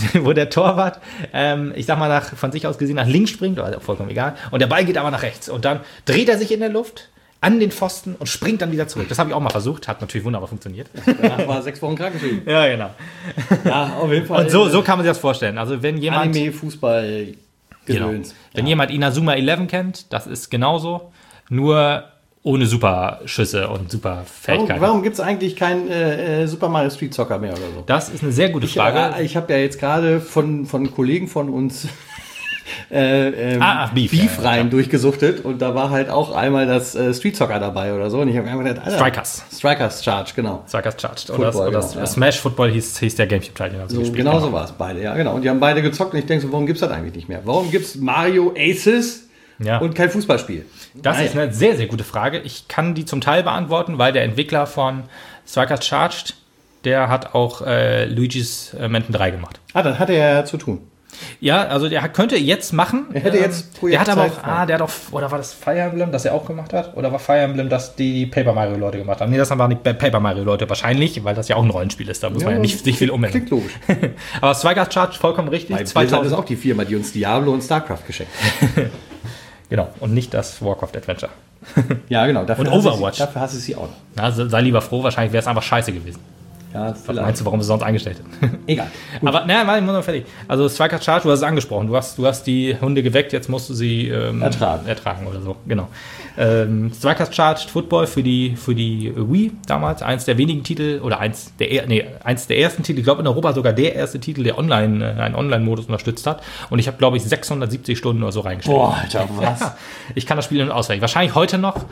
ich sag mal von sich aus gesehen nach links springt, also vollkommen egal, und der Ball geht aber nach rechts. Und dann dreht er sich in der Luft, an den Pfosten und springt dann wieder zurück. Das habe ich auch mal versucht, hat natürlich wunderbar funktioniert. Danach war 6 Wochen krankgeschrieben. Ja, genau. Ja, auf jeden Fall. Und so kann man sich das vorstellen. Also wenn jemand... Anime, Fußball, Gedöns. Genau. Wenn jemand Inazuma 11 kennt, das ist genauso, nur ohne super Schüsse und super Fähigkeiten. Warum gibt es eigentlich kein Super Mario Street Soccer mehr oder so? Das ist eine sehr gute Frage. Ich habe ja jetzt gerade von Kollegen von uns Beef rein durchgesuchtet und da war halt auch einmal das Street Soccer dabei oder so und ich habe mir gedacht, Alter, Strikers Charge, genau. Strikers Charged. Football, oder Smash Football hieß der Gamecube-Teil, den so, genau so war es beide, ja genau. Und die haben beide gezockt und ich denke so, warum gibt's das eigentlich nicht mehr? Warum gibt's Mario Aces und kein Fußballspiel? Das ist eine sehr, sehr gute Frage. Ich kann die zum Teil beantworten, weil der Entwickler von Strikers Charged, der hat auch Luigi's Mansion 3 gemacht. Dann hat er ja zu tun. Ja, also der könnte jetzt machen. Er hätte jetzt der hat aber auch, der hat auch, oder war das Fire Emblem, das er auch gemacht hat? Oder war Fire Emblem, das die Paper Mario Leute gemacht haben? Nee, das waren nicht Paper Mario Leute wahrscheinlich, weil das ja auch ein Rollenspiel ist. Da muss man ja nicht sich viel umändern. Klingt logisch. Aber Strikers Charge vollkommen richtig. Bei 2000 ist auch die Firma, die uns Diablo und StarCraft geschenkt hat. Genau, und nicht das Warcraft Adventure. Ja, genau. Und Overwatch. Dafür hast du sie auch noch. Na, sei lieber froh, wahrscheinlich wäre es einfach scheiße gewesen. Ja, was meinst du, warum sie sonst eingestellt haben? Egal. Gut. Aber, ich muss noch fertig. Also, Strikers Charge, du hast es angesprochen. Du hast die Hunde geweckt, jetzt musst du sie ertragen oder so. Genau. Strikers Charged Football für die Wii damals. Eins der wenigen Titel, oder eins der ersten Titel, ich glaube in Europa sogar der erste Titel, der einen Online-Modus unterstützt hat. Und ich habe, glaube ich, 670 Stunden oder so reingestellt. Boah, Alter, was? Ja, ich kann das Spiel nicht auswendig. Wahrscheinlich heute noch.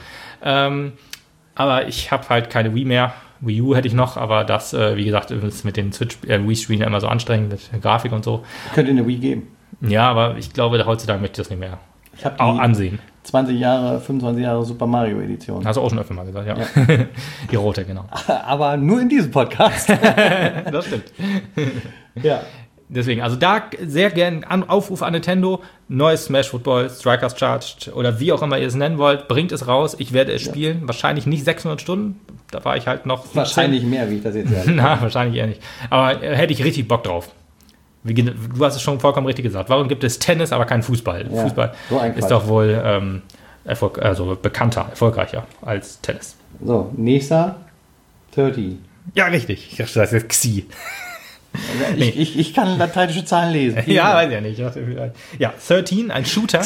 Aber ich habe halt keine Wii mehr. Wii U hätte ich noch, aber das, wie gesagt, ist mit den Wii-Streamen immer so anstrengend, mit der Grafik und so. Könnte eine Wii geben. Ja, aber ich glaube, heutzutage möchte ich das nicht mehr ansehen. 25 Jahre Super Mario Edition. Hast du auch schon öfter mal gesagt, ja. Die rote, genau. Aber nur in diesem Podcast. Das stimmt. Ja. Deswegen, also da sehr gern Aufruf an Nintendo, neues Smash Football, Strikers Charged oder wie auch immer ihr es nennen wollt, bringt es raus, ich werde es spielen, wahrscheinlich nicht 600 Stunden, da war ich halt noch 15. Wahrscheinlich mehr, wie ich das jetzt sage. Na, wahrscheinlich eher nicht, aber hätte ich richtig Bock drauf. Du hast es schon vollkommen richtig gesagt, warum gibt es Tennis, aber keinen Fußball? Ja, Fußball ist doch wohl erfolgreicher als Tennis. So, nächster, 30. Ja, richtig, ich dachte, das ist Xi. Ich kann lateinische Zahlen lesen. Ja, weiß ja nicht. Ja, 13, ein Shooter.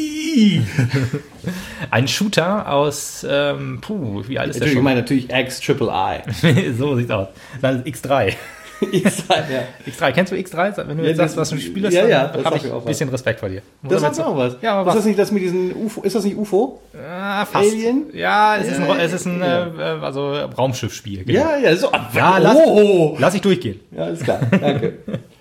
Ein Shooter aus, wie alt ist der schon? Ich meine natürlich X-Triple-I. So sieht's aus. Dann X3. X3, ja. X3, kennst du X3? Wenn du jetzt sagst, was für ein Spiel ist, dann habe ich ein bisschen Respekt vor dir. Das hat auch was. Ja, aber ist das nicht das mit diesen UFO? Ist das nicht UFO? Fast. Alien? Ja, es ist ein Raumschiffspiel. Genau. Ja, so. Ja, lass ich durchgehen. Ja, alles klar. Danke.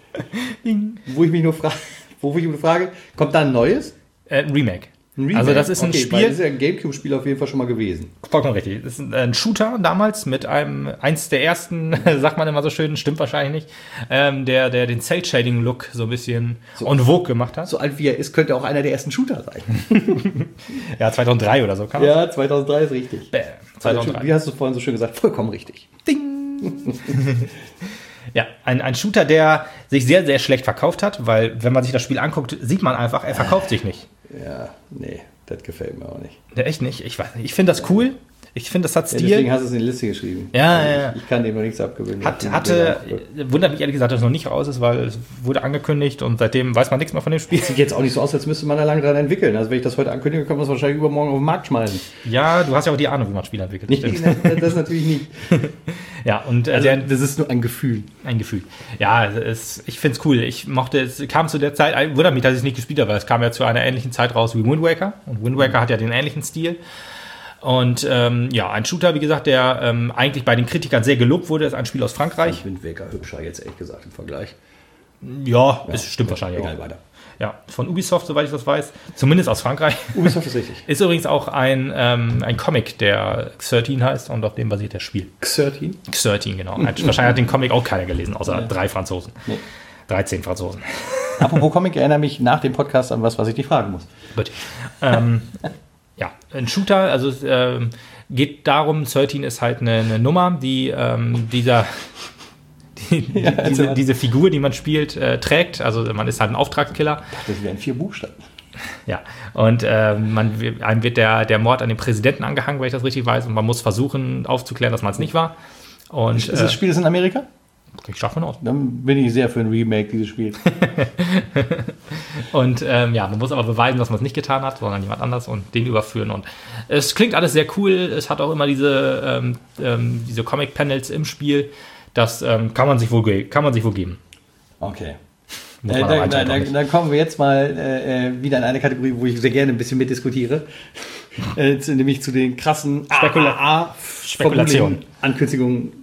Wo ich mich nur frage, kommt da ein neues? Ein Remake. Also das ist ein Spiel. Das ist ja ein Gamecube-Spiel auf jeden Fall schon mal gewesen. Vollkommen richtig. Das ist ein Shooter damals mit eins der ersten, sagt man immer so schön, stimmt wahrscheinlich nicht, der den Cell-Shading-Look so ein bisschen en vogue gemacht hat. So alt wie er ist, könnte auch einer der ersten Shooter sein. Ja, 2003 oder so. Kann ja, 2003 ist richtig. 2003. Wie hast du vorhin so schön gesagt? Vollkommen richtig. Ding! Ja, ein Shooter, der sich sehr, sehr schlecht verkauft hat, weil wenn man sich das Spiel anguckt, sieht man einfach, er verkauft sich nicht. Ja, nee, das gefällt mir auch nicht. Ja, echt nicht? Ich weiß nicht. Ich finde das cool. Ich finde, das hat Stil. Deswegen hast du es in die Liste geschrieben. Ja. Ich kann dem noch nichts abgewöhnen. Wundert mich ehrlich gesagt, dass es noch nicht raus ist, weil es wurde angekündigt und seitdem weiß man nichts mehr von dem Spiel. Sieht jetzt auch nicht so aus, als müsste man da lange dran entwickeln. Also wenn ich das heute ankündige, kann man es wahrscheinlich übermorgen auf den Markt schmeißen. Ja, du hast ja auch die Ahnung, wie man Spiele entwickelt. Nee, das natürlich nicht. Ja, und das ist nur ein Gefühl. Ein Gefühl. Ja, ich finde es cool. Ich mochte, es kam zu der Zeit, wundert mich, dass ich es nicht gespielt habe, weil es kam ja zu einer ähnlichen Zeit raus wie Wind Waker. Und Wind Waker hat ja den ähnlichen Stil. Und ein Shooter, wie gesagt, der eigentlich bei den Kritikern sehr gelobt wurde, ist ein Spiel aus Frankreich. Ich finde Wind Waker hübscher, jetzt ehrlich gesagt, im Vergleich. Ja, es stimmt wahrscheinlich egal, auch. Weiter. Ja, von Ubisoft, soweit ich das weiß. Zumindest aus Frankreich. Ubisoft ist richtig. Ist übrigens auch ein Comic, der X13 heißt und auf dem basiert das Spiel. X13? X13, genau. Wahrscheinlich hat den Comic auch keiner gelesen, außer 3 Franzosen. Nee. 13 Franzosen. Apropos Comic, erinnere mich nach dem Podcast an was ich dich fragen muss. Gut. Ja, ein Shooter, also es geht darum, 13 ist halt eine Nummer, die diese Figur, die man spielt, trägt. Also man ist halt ein Auftragskiller. Das wären 4 Buchstaben. Ja, und einem wird der Mord an den Präsidenten angehangen, wenn ich das richtig weiß, und man muss versuchen aufzuklären, dass man es nicht war. Und, ist das Spiel in Amerika? Ich schaffe von aus. Dann bin ich sehr für ein Remake dieses Spiels. Und man muss aber beweisen, dass man es nicht getan hat, sondern jemand anders und den überführen. Und es klingt alles sehr cool. Es hat auch immer diese Comic-Panels im Spiel. Das kann man sich wohl geben. Okay. Dann kommen wir jetzt mal wieder in eine Kategorie, wo ich sehr gerne ein bisschen mitdiskutiere. Nämlich zu den krassen Spekulationen. Ankündigungen.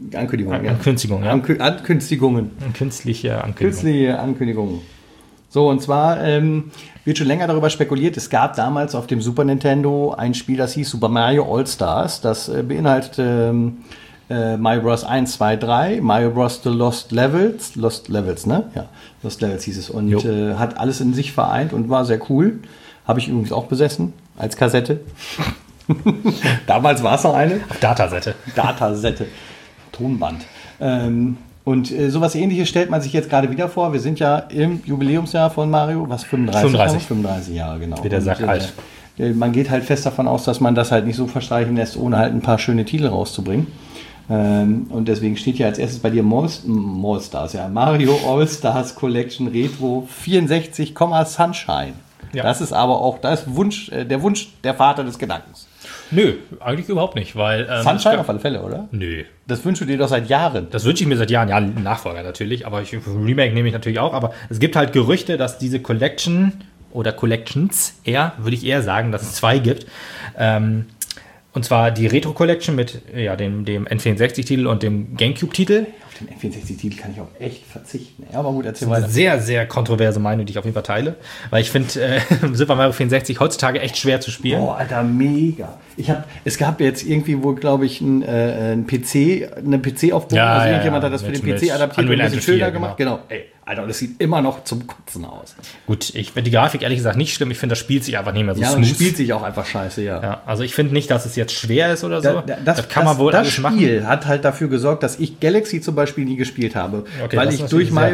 Künstliche Ankündigungen. So, und zwar wird schon länger darüber spekuliert. Es gab damals auf dem Super Nintendo ein Spiel, das hieß Super Mario All-Stars. Das beinhaltete Mario Bros. 1, 2, 3, Mario Bros. The Lost Levels, ne? Ja, Lost Levels hieß es. Und hat alles in sich vereint und war sehr cool. Habe ich übrigens auch besessen, als Kassette. Damals war es noch eine. Datasette. Tonband. Und sowas Ähnliches stellt man sich jetzt gerade wieder vor. Wir sind ja im Jubiläumsjahr von Mario. Was, 35? 35 Jahre, genau. Wie der sagt alt. Man geht halt fest davon aus, dass man das halt nicht so verstreichen lässt, ohne halt ein paar schöne Titel rauszubringen. Und deswegen steht hier als erstes bei dir All-Stars, ja. Mario All-Stars Collection Retro 64, Sunshine. Ja. Das ist aber auch der Wunsch der Vater des Gedankens. Nö, eigentlich überhaupt nicht, weil... Sunshine auf alle Fälle, oder? Nö. Das wünschst du dir doch seit Jahren. Das wünsche ich mir seit Jahren. Ja, Nachfolger natürlich, aber Remake nehme ich natürlich auch. Aber es gibt halt Gerüchte, dass diese Collection oder Collections würde ich eher sagen, dass es 2 gibt. Und zwar die Retro Collection mit dem N64-Titel und dem GameCube-Titel. Auf den N64-Titel kann ich auch echt verzichten. Ja, aber gut, erzähl weiter. Eine sehr, sehr kontroverse Meinung, die ich auf jeden Fall teile. Weil ich finde Super Mario 64 heutzutage echt schwer zu spielen. Oh, Alter, mega. Es gab jetzt irgendwie wohl, glaube ich, eine PC-Aufbau. Ja, also irgendjemand hat das für den PC adaptiert und ein bisschen schöner gemacht. Genau. Ey, Alter, das sieht immer noch zum Kotzen aus. Gut, ich finde die Grafik ehrlich gesagt nicht schlimm. Ich finde, das spielt sich einfach nicht mehr so smooth. Ja, spielt sich auch einfach scheiße, ja. Also ich finde nicht, dass es jetzt schwer ist oder so. Das kann man wohl alles machen. Das Spiel hat halt dafür gesorgt, dass ich Galaxy zum Beispiel nie gespielt habe. Okay, weil ich durch Mario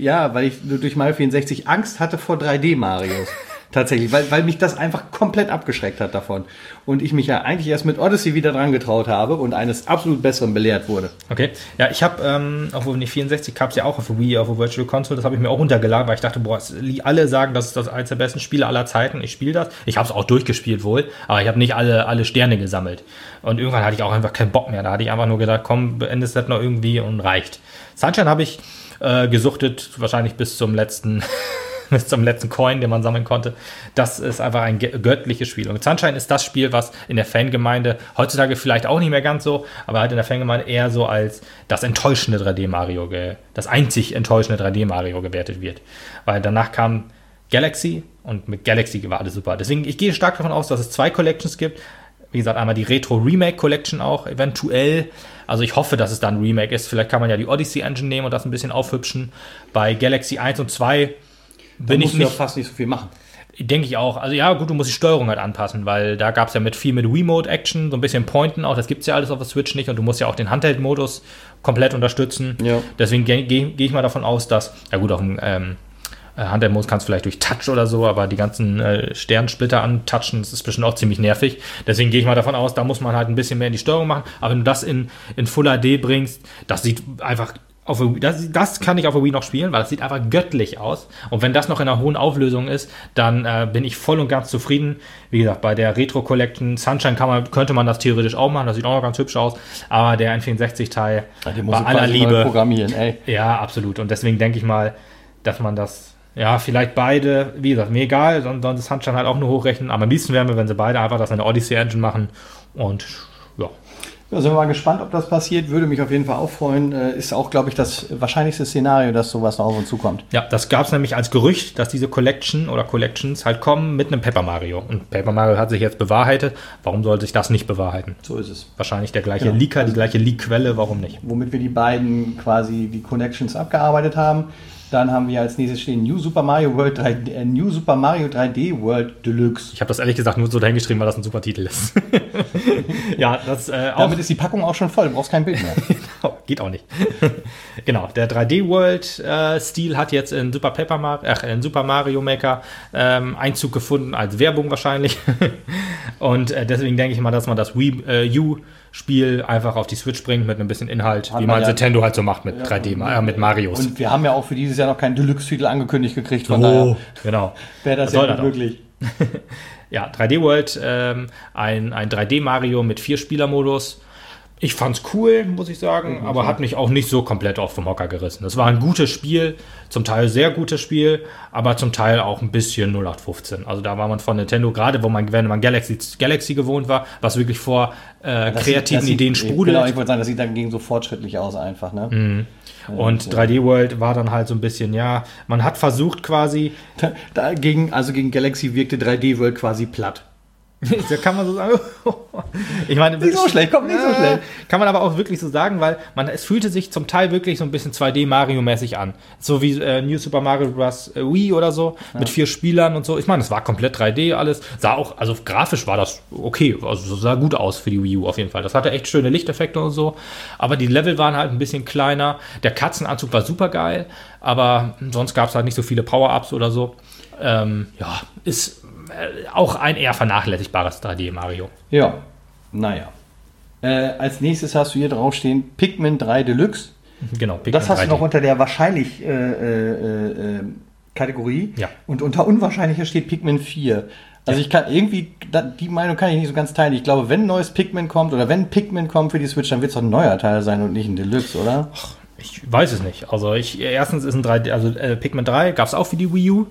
64 Angst hatte vor 3D-Marios. Tatsächlich, weil mich das einfach komplett abgeschreckt hat davon. Und ich mich ja eigentlich erst mit Odyssey wieder dran getraut habe und eines absolut Besseren belehrt wurde. Okay, ja, ich habe, obwohl die 64 gab es ja auch auf der Wii, auf der Virtual Console, das habe ich mir auch runtergeladen, weil ich dachte, alle sagen, das ist das eines der besten Spiele aller Zeiten. Ich spiele das. Ich habe es auch durchgespielt wohl, aber ich habe nicht alle Sterne gesammelt. Und irgendwann hatte ich auch einfach keinen Bock mehr. Da hatte ich einfach nur gedacht, komm, beendest das noch irgendwie und reicht. Sunshine habe ich gesuchtet, wahrscheinlich bis zum letzten Coin, den man sammeln konnte. Das ist einfach ein göttliches Spiel. Und Sunshine ist das Spiel, was in der Fangemeinde, heutzutage vielleicht auch nicht mehr ganz so, aber halt in der Fangemeinde eher so als das enttäuschende 3D-Mario, das einzig enttäuschende 3D-Mario gewertet wird. Weil danach kam Galaxy und mit Galaxy war alles super. Deswegen, ich gehe stark davon aus, dass es 2 Collections gibt. Wie gesagt, einmal die Retro Remake Collection auch, eventuell. Also ich hoffe, dass es dann ein Remake ist. Vielleicht kann man ja die Odyssey Engine nehmen und das ein bisschen aufhübschen. Bei Galaxy 1 und 2 bin ich nicht fast nicht so viel machen. Denke ich auch. Also ja, gut, du musst die Steuerung halt anpassen, weil da gab es ja viel mit Wiimote-Action, so ein bisschen Pointen auch. Das gibt es ja alles auf der Switch nicht und du musst ja auch den Handheld-Modus komplett unterstützen. Ja. Deswegen gehe ich mal davon aus, dass, ja gut, auf dem Handheld-Modus kannst du vielleicht durch Touch oder so, aber die ganzen Sternsplitter antatschen, das ist bestimmt auch ziemlich nervig. Deswegen gehe ich mal davon aus, da muss man halt ein bisschen mehr in die Steuerung machen. Aber wenn du das in Full HD bringst, das sieht einfach... Das kann ich auf der Wii noch spielen, weil das sieht einfach göttlich aus. Und wenn das noch in einer hohen Auflösung ist, dann bin ich voll und ganz zufrieden. Wie gesagt, bei der Retro Collection Sunshine könnte man das theoretisch auch machen. Das sieht auch noch ganz hübsch aus. Aber der N64-Teil bei aller Liebe. Programmieren, ey. Ja, absolut. Und deswegen denke ich mal, dass man das, ja, vielleicht beide, wie gesagt, mir egal, sonst ist Sunshine halt auch nur hochrechnen. Aber am liebsten wären wir, wenn sie beide einfach das in der Odyssey Engine machen. Und ja. Da sind wir mal gespannt, ob das passiert. Würde mich auf jeden Fall auch freuen. Ist auch, glaube ich, das wahrscheinlichste Szenario, dass sowas noch auf uns zukommt. Ja, das gab es nämlich als Gerücht, dass diese Collection oder Collections halt kommen mit einem Paper Mario. Und Paper Mario hat sich jetzt bewahrheitet. Warum sollte sich das nicht bewahrheiten? So ist es. Wahrscheinlich der gleiche Leaker, die gleiche Leak-Quelle. Warum nicht? Womit wir die beiden quasi die Connections abgearbeitet haben. Dann haben wir als nächstes stehen New Super Mario 3D World Deluxe. Ich habe das ehrlich gesagt nur so dahingeschrieben, weil das ein super Titel ist. Ja, das damit ist die Packung auch schon voll, du brauchst kein Bild mehr. Geht auch nicht. Genau, der 3D-World-Stil hat jetzt in Super Mario Maker Einzug gefunden, als Werbung wahrscheinlich. Und deswegen denke ich mal, dass man das Wii U-Spiel einfach auf die Switch bringt mit ein bisschen Inhalt, wie man Nintendo halt so macht mit 3D, mit Marios. Und wir haben ja auch für dieses Jahr noch keinen Deluxe-Titel angekündigt gekriegt, von daher genau. wäre das ja möglich. Ja, 3D World, ein 3D-Mario mit 4-Spieler-Modus. Ich fand's cool, muss ich sagen, aber hat mich auch nicht so komplett auf vom Hocker gerissen. Es war ein gutes Spiel, zum Teil sehr gutes Spiel, aber zum Teil auch ein bisschen 0815. Also da war man von Nintendo, gerade wenn man Galaxy gewohnt war, was wirklich vor kreativen Ideen sprudelt. Genau, ich wollte sagen, das sieht dagegen so fortschrittlich aus einfach, ne? Mhm. Und 3D World war dann halt so ein bisschen, man hat versucht quasi... Gegen Galaxy wirkte 3D World quasi platt. Da kann man so sagen. Ich meine, nicht so schlecht. Kann man aber auch wirklich so sagen, weil es fühlte sich zum Teil wirklich so ein bisschen 2D Mario-mäßig an. So wie New Super Mario Bros. Wii oder so, mit 4 Spielern und so. Ich meine, es war komplett 3D alles. Also grafisch war das okay. Also sah gut aus für die Wii U auf jeden Fall. Das hatte echt schöne Lichteffekte und so. Aber die Level waren halt ein bisschen kleiner. Der Katzenanzug war super geil, aber sonst gab es halt nicht so viele Power-Ups oder so. Ist auch ein eher vernachlässigbares 3D-Mario. Ja, naja. Als nächstes hast du hier draufstehen Pikmin 3 Deluxe. Genau, Pikmin das hast 3D. du noch unter der wahrscheinlich Kategorie. Ja. Und unter unwahrscheinlicher steht Pikmin 4. Also ich kann irgendwie, die Meinung kann ich nicht so ganz teilen. Ich glaube, wenn ein neues Pikmin kommt oder wenn Pikmin kommt für die Switch, dann wird es doch ein neuer Teil sein und nicht ein Deluxe, oder? Ich weiß es nicht. Also erstens ist ein 3D, also Pikmin 3 gab es auch für die Wii U.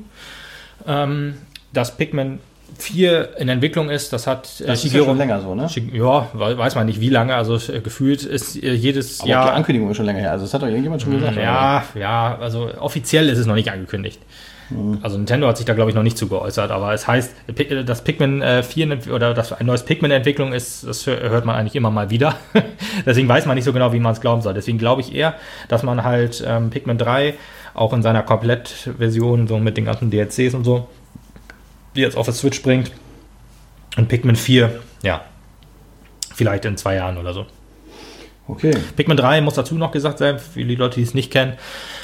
Dass Pikmin 4 in Entwicklung ist, das hat das ist ja schon länger so, ne? Ja, weiß man nicht wie lange, also gefühlt ist jedes aber Jahr... Aber die Ankündigung ist schon länger her, also das hat doch irgendjemand schon gesagt. Ja, also offiziell ist es noch nicht angekündigt. Also Nintendo hat sich da, glaube ich, noch nicht zu geäußert, aber es heißt, dass Pikmin 4 oder dass ein neues Pikmin in Entwicklung ist, das hört man eigentlich immer mal wieder. Deswegen weiß man nicht so genau, wie man es glauben soll. Deswegen glaube ich eher, dass man halt Pikmin 3 auch in seiner Komplettversion, so mit den ganzen DLCs und so, die jetzt auf der Switch bringt. Und Pikmin 4, vielleicht in 2 Jahren oder so. Okay. Pikmin 3 muss dazu noch gesagt sein, für die Leute, die es nicht kennen,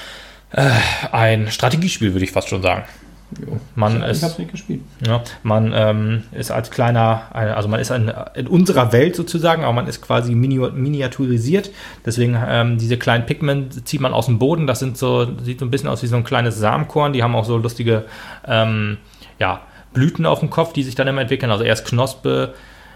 ein Strategiespiel, würde ich fast schon sagen. Ich habe es nicht gespielt. Ja, man ist als also man ist in unserer Welt sozusagen, aber man ist quasi miniaturisiert. Deswegen diese kleinen Pikmin zieht man aus dem Boden. Das sieht so ein bisschen aus wie so ein kleines Samenkorn. Die haben auch so lustige Blüten auf dem Kopf, die sich dann immer entwickeln. Also erst Knospe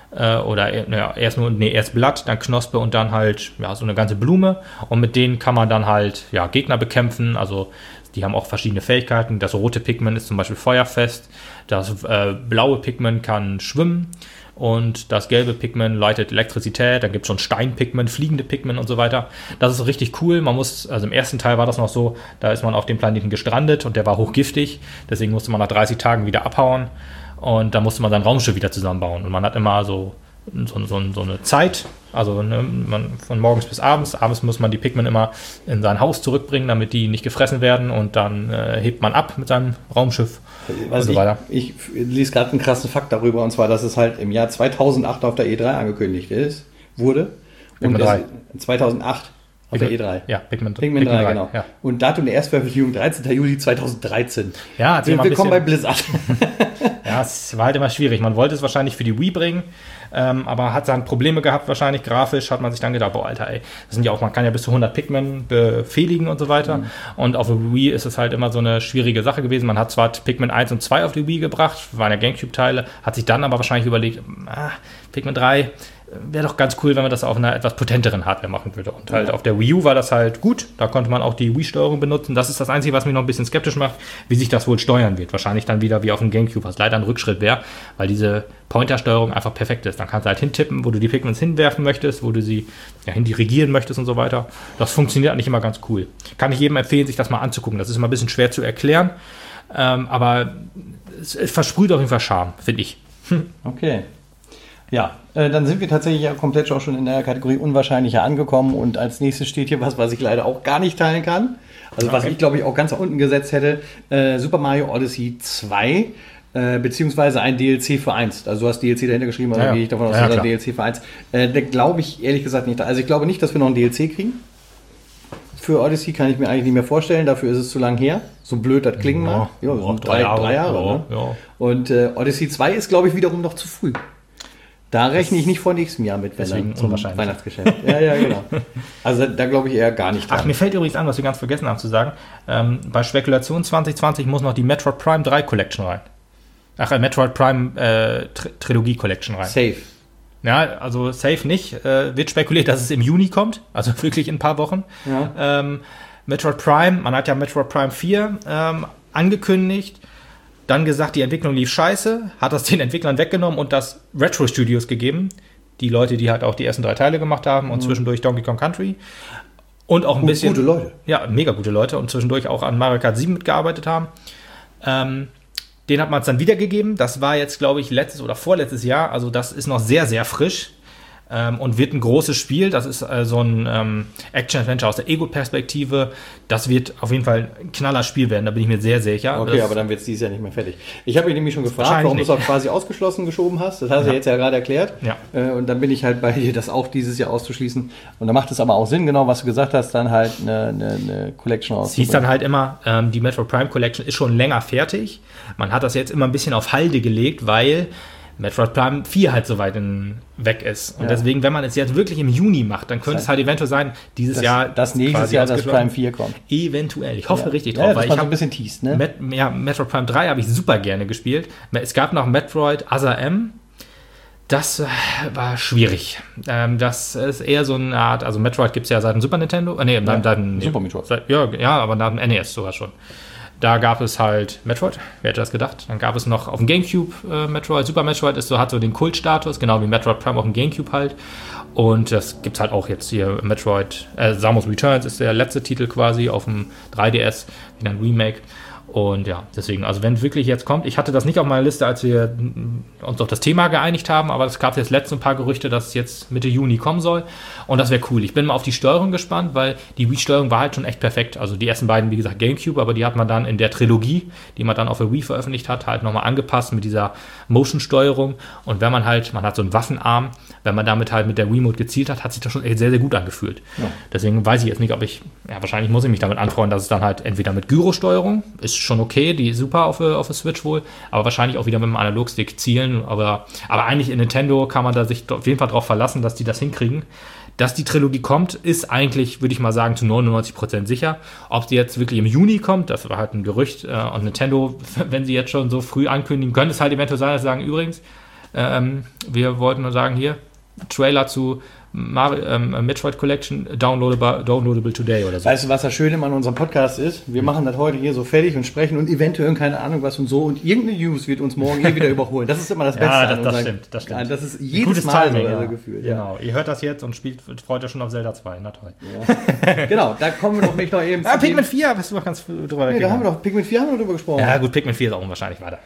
erst Blatt, dann Knospe und dann halt so eine ganze Blume. Und mit denen kann man dann halt Gegner bekämpfen. Also die haben auch verschiedene Fähigkeiten. Das rote Pikmin ist zum Beispiel feuerfest. Das blaue Pikmin kann schwimmen. Und das gelbe Pikmin leitet Elektrizität. Dann gibt es schon Stein-Pikmin, fliegende Pikmin und so weiter. Das ist richtig cool. Also im ersten Teil war das noch so, da ist man auf dem Planeten gestrandet und der war hochgiftig. Deswegen musste man nach 30 Tagen wieder abhauen. Und da musste man sein Raumschiff wieder zusammenbauen. Und man hat immer so eine Zeit, also von morgens bis abends. Abends muss man die Pikmin immer in sein Haus zurückbringen, damit die nicht gefressen werden. Und dann hebt man ab mit seinem Raumschiff und so weiter. Ich lese gerade einen krassen Fakt darüber, und zwar, dass es halt im Jahr 2008 auf der E3 angekündigt wurde. Pikmin 3. 2008 auf der E3. Ja, Pikmin 3, genau. Ja. Und Datum der Erstveröffentlichung 13. Juli 2013. Ja, willkommen bei Blizzard. Ja, es war halt immer schwierig. Man wollte es wahrscheinlich für die Wii bringen, aber hat dann Probleme gehabt wahrscheinlich. Grafisch hat man sich dann gedacht, boah, Alter, ey, das sind ja auch, man kann ja bis zu 100 Pikmin befehligen und so weiter. Und auf der Wii ist es halt immer so eine schwierige Sache gewesen. Man hat zwar Pikmin 1 und 2 auf die Wii gebracht, waren ja Gamecube-Teile, hat sich dann aber wahrscheinlich überlegt, Pikmin 3 wäre doch ganz cool, wenn man das auf einer etwas potenteren Hardware machen würde. Und halt auf der Wii U war das halt gut. Da konnte man auch die Wii-Steuerung benutzen. Das ist das Einzige, was mich noch ein bisschen skeptisch macht, wie sich das wohl steuern wird. Wahrscheinlich dann wieder wie auf dem Gamecube, was leider ein Rückschritt wäre, weil diese Pointer-Steuerung einfach perfekt ist. Dann kannst du halt hintippen, wo du die Pikmins hinwerfen möchtest, wo du sie hindirigieren möchtest und so weiter. Das funktioniert eigentlich immer ganz cool. Kann ich jedem empfehlen, sich das mal anzugucken. Das ist immer ein bisschen schwer zu erklären, aber es versprüht auf jeden Fall Charme, finde ich. Okay. Ja, dann sind wir tatsächlich ja komplett auch schon in der Kategorie Unwahrscheinlicher angekommen, und als nächstes steht hier was ich leider auch gar nicht teilen kann. Also was ich, glaube ich, auch ganz nach unten gesetzt hätte, Super Mario Odyssey 2. beziehungsweise ein DLC für 1. Also du hast DLC dahinter geschrieben, also gehe ich davon aus, dass ein DLC für 1. Da glaube ich ehrlich gesagt nicht. Also ich glaube nicht, dass wir noch ein DLC kriegen. Für Odyssey kann ich mir eigentlich nicht mehr vorstellen, dafür ist es zu lang her. So blöd das klingen mag. Ja, das sind drei Jahre. Ne? Ja. Und Odyssey 2 ist, glaube ich, wiederum noch zu früh. Da rechne ich nicht vor nächstem Jahr mit, wenn dann zum Weihnachtsgeschäft. Ja, genau. Also da glaube ich eher gar nicht dran. Ach, mir fällt übrigens an, was wir ganz vergessen haben zu sagen. Bei Spekulation 2020 muss noch die Metroid Prime 3 Collection rein. Metroid Prime Trilogie Collection rein. Safe. Ja, also safe nicht. Wird spekuliert, dass es im Juni kommt. Also wirklich in ein paar Wochen. Ja. Metroid Prime, man hat ja Metroid Prime 4 angekündigt. Dann gesagt, die Entwicklung lief scheiße, hat das den Entwicklern weggenommen und das Retro Studios gegeben. Die Leute, die halt auch die ersten 3 Teile gemacht haben und zwischendurch Donkey Kong Country. Und auch ein bisschen... Gute Leute. Ja, mega gute Leute und zwischendurch auch an Mario Kart 7 mitgearbeitet haben. Den hat man es dann wiedergegeben. Das war jetzt, glaube ich, letztes oder vorletztes Jahr. Also das ist noch sehr, sehr frisch. Und wird ein großes Spiel. Das ist so ein Action-Adventure aus der Ego-Perspektive. Das wird auf jeden Fall ein knaller Spiel werden, da bin ich mir sehr sicher. Okay, aber dann wird es dieses Jahr nicht mehr fertig. Ich habe mich nämlich schon gefragt, warum du es auch quasi ausgeschlossen geschoben hast. Das hast du jetzt ja gerade erklärt. Ja. Und dann bin ich halt bei dir, das auch dieses Jahr auszuschließen. Und dann macht es aber auch Sinn, genau was du gesagt hast, dann halt eine Collection auszubringen. Es hieß dann halt immer, die Metroid Prime Collection ist schon länger fertig. Man hat das jetzt immer ein bisschen auf Halde gelegt, weil Metroid Prime 4 halt so weit weg ist. Und deswegen, wenn man es jetzt wirklich im Juni macht, dann könnte es halt eventuell sein, dieses Jahr... Das nächstes Jahr das Prime 4 kommt. Eventuell. Ich hoffe richtig drauf. Weil ich ein bisschen teast, ne? Metroid Prime 3 habe ich super gerne gespielt. Es gab noch Metroid Other M. Das war schwierig. Das ist eher so eine Art... Also Metroid gibt es ja seit dem Super Nintendo. Super Metroid. Ja, aber nach dem NES sogar schon. Da gab es halt Metroid, wer hätte das gedacht? Dann gab es noch auf dem Gamecube Metroid. Super Metroid hat so den Kultstatus, genau wie Metroid Prime auf dem Gamecube halt. Und das gibt es halt auch jetzt hier Metroid, Samus Returns ist der letzte Titel quasi auf dem 3DS, wieder ein Remake. Und ja, deswegen, also wenn wirklich jetzt kommt, ich hatte das nicht auf meiner Liste, als wir uns auf das Thema geeinigt haben, aber es gab jetzt letztens ein paar Gerüchte, dass es jetzt Mitte Juni kommen soll und das wäre cool. Ich bin mal auf die Steuerung gespannt, weil die Wii-Steuerung war halt schon echt perfekt. Also die ersten beiden, wie gesagt, Gamecube, aber die hat man dann in der Trilogie, die man dann auf der Wii veröffentlicht hat, halt nochmal angepasst mit dieser Motion-Steuerung und wenn man hat so einen Waffenarm, wenn man damit halt mit der Wiimote gezielt hat, hat sich das schon echt sehr, sehr gut angefühlt. Ja. Deswegen weiß ich jetzt nicht, ob wahrscheinlich muss ich mich damit anfreunden, dass es dann halt entweder mit Gyro-Steuerung ist schon okay, die ist super auf der Switch wohl, aber wahrscheinlich auch wieder mit dem Analogstick zielen, aber eigentlich in Nintendo kann man da sich auf jeden Fall drauf verlassen, dass die das hinkriegen. Dass die Trilogie kommt, ist eigentlich, würde ich mal sagen, zu 99% sicher. Ob sie jetzt wirklich im Juni kommt, das war halt ein Gerücht, und Nintendo, wenn sie jetzt schon so früh ankündigen, könnte es halt eventuell sein, dass sie sagen, übrigens, wir wollten nur sagen, hier, Trailer zu Metroid Collection downloadable today oder so. Weißt du, was das Schöne an unserem Podcast ist? Wir machen das heute hier so fertig und sprechen und eventuell keine Ahnung was und so und irgendeine News wird uns morgen wieder überholen. Das ist immer das Beste. Ja, das stimmt. Das ist jedes Mal Timing, so Gefühl. Genau, ihr hört das jetzt und freut euch schon auf Zelda 2. Na toll. Ja. Genau, da kommen wir noch nicht noch eben zu Pikmin 4, hast du noch ganz drüber da haben wir doch, Pikmin 4 haben wir drüber gesprochen. Ja gut, Pikmin 4 ist auch unwahrscheinlich weiter.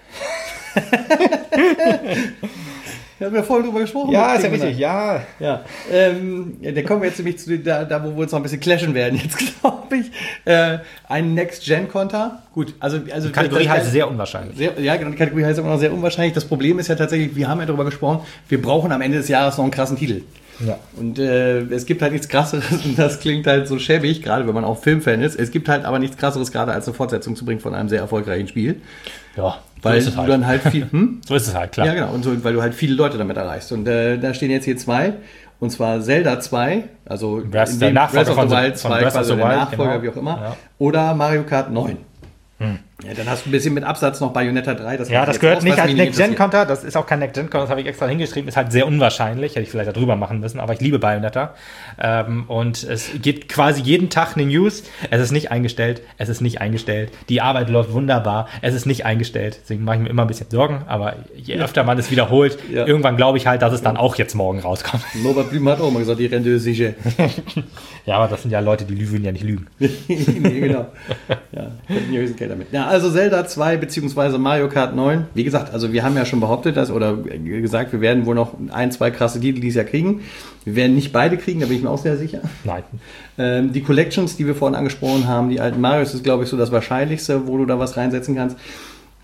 Wir haben ja voll drüber gesprochen. Ja, ist ja richtig, ja. Da kommen wir jetzt nämlich zu da wo wir uns noch ein bisschen clashen werden jetzt, glaube ich. Ein Next-Gen-Konter. Gut, also die Kategorie heißt sehr unwahrscheinlich. Ja, genau, die Kategorie heißt immer noch sehr unwahrscheinlich. Das Problem ist ja tatsächlich, wir haben ja darüber gesprochen, wir brauchen am Ende des Jahres noch einen krassen Titel. Ja. Und es gibt halt nichts Krasseres und das klingt halt so schäbig, gerade wenn man auch Filmfan ist. Es gibt halt aber nichts Krasseres, gerade als eine Fortsetzung zu bringen von einem sehr erfolgreichen Spiel. Ja, weil so du dann halt viel... So ist es halt, klar. Ja, genau, und so, weil du halt viele Leute damit erreichst. Und da stehen jetzt hier 2, und zwar Zelda 2, also Breath of the Wild 2, quasi der Nachfolger, genau. Wie auch immer, ja. Oder Mario Kart 9. Ja, dann hast du ein bisschen mit Absatz noch Bayonetta 3. Das gehört nicht als Next-Gen-Konter. Das ist auch kein Next-Gen-Konter, das habe ich extra hingeschrieben. Ist halt sehr unwahrscheinlich. Hätte ich vielleicht darüber machen müssen, aber ich liebe Bayonetta. Und es gibt quasi jeden Tag eine News. Es ist nicht eingestellt. Die Arbeit läuft wunderbar. Es ist nicht eingestellt. Deswegen mache ich mir immer ein bisschen Sorgen. Aber je öfter man es wiederholt, irgendwann glaube ich halt, dass es dann auch jetzt morgen rauskommt. Norbert Blüm hat auch mal gesagt, die Rente sicher. Ja, aber das sind ja Leute, die lügen ja nicht lügen. Nee, genau. Ja, könnten ja höchstens Geld damit. Ja, also Zelda 2 bzw. Mario Kart 9. Wie gesagt, also wir haben ja schon behauptet, oder gesagt, wir werden wohl noch 1-2 krasse Titel dieses Jahr kriegen. Wir werden nicht beide kriegen, da bin ich mir auch sehr sicher. Nein. Die Collections, die wir vorhin angesprochen haben, die alten Marios, ist glaube ich so das Wahrscheinlichste, wo du da was reinsetzen kannst.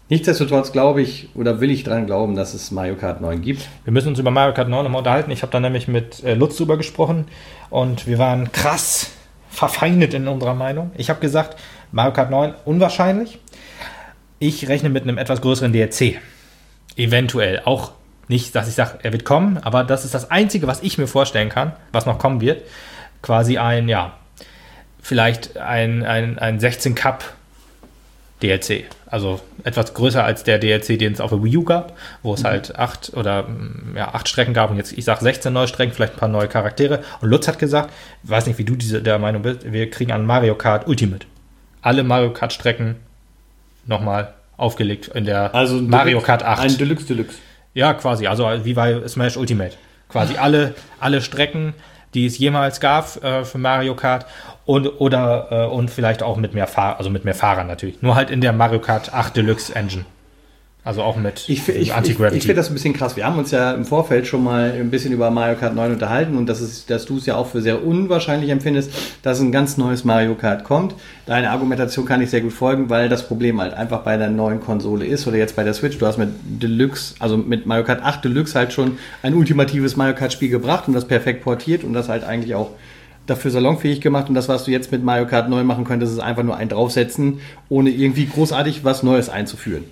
Nichtsdestotrotz glaube ich oder will ich dran glauben, dass es Mario Kart 9 gibt. Wir müssen uns über Mario Kart 9 nochmal unterhalten. Ich habe da nämlich mit Lutz drüber gesprochen und wir waren krass verfeindet in unserer Meinung. Ich habe gesagt, Mario Kart 9 unwahrscheinlich. Ich rechne mit einem etwas größeren DLC. Eventuell. Auch nicht, dass ich sage, er wird kommen, aber das ist das Einzige, was ich mir vorstellen kann, was noch kommen wird. Quasi vielleicht ein 16 Cup DLC. Also etwas größer als der DLC, den es auf der Wii U gab, wo es halt 8 Strecken gab und jetzt, ich sage 16 neue Strecken, vielleicht ein paar neue Charaktere. Und Lutz hat gesagt, ich weiß nicht, wie du der Meinung bist, wir kriegen an Mario Kart Ultimate. Alle Mario Kart Strecken nochmal aufgelegt in der Mario Kart 8. Ein Deluxe. Ja, quasi, also wie bei Smash Ultimate. Quasi alle Strecken, die es jemals gab für Mario Kart und vielleicht auch mit mehr Fahrern natürlich. Nur halt in der Mario Kart 8 Deluxe Engine. Also auch mit Anti-Gravity. Ich finde das ein bisschen krass. Wir haben uns ja im Vorfeld schon mal ein bisschen über Mario Kart 9 unterhalten und dass du es ja auch für sehr unwahrscheinlich empfindest, dass ein ganz neues Mario Kart kommt. Deine Argumentation kann ich sehr gut folgen, weil das Problem halt einfach bei der neuen Konsole ist oder jetzt bei der Switch. Du hast mit Deluxe, also mit Mario Kart 8 Deluxe halt schon ein ultimatives Mario Kart Spiel gebracht und das perfekt portiert und das halt eigentlich auch dafür salonfähig gemacht. Und das, was du jetzt mit Mario Kart 9 machen könntest, ist einfach nur ein draufsetzen, ohne irgendwie großartig was Neues einzuführen.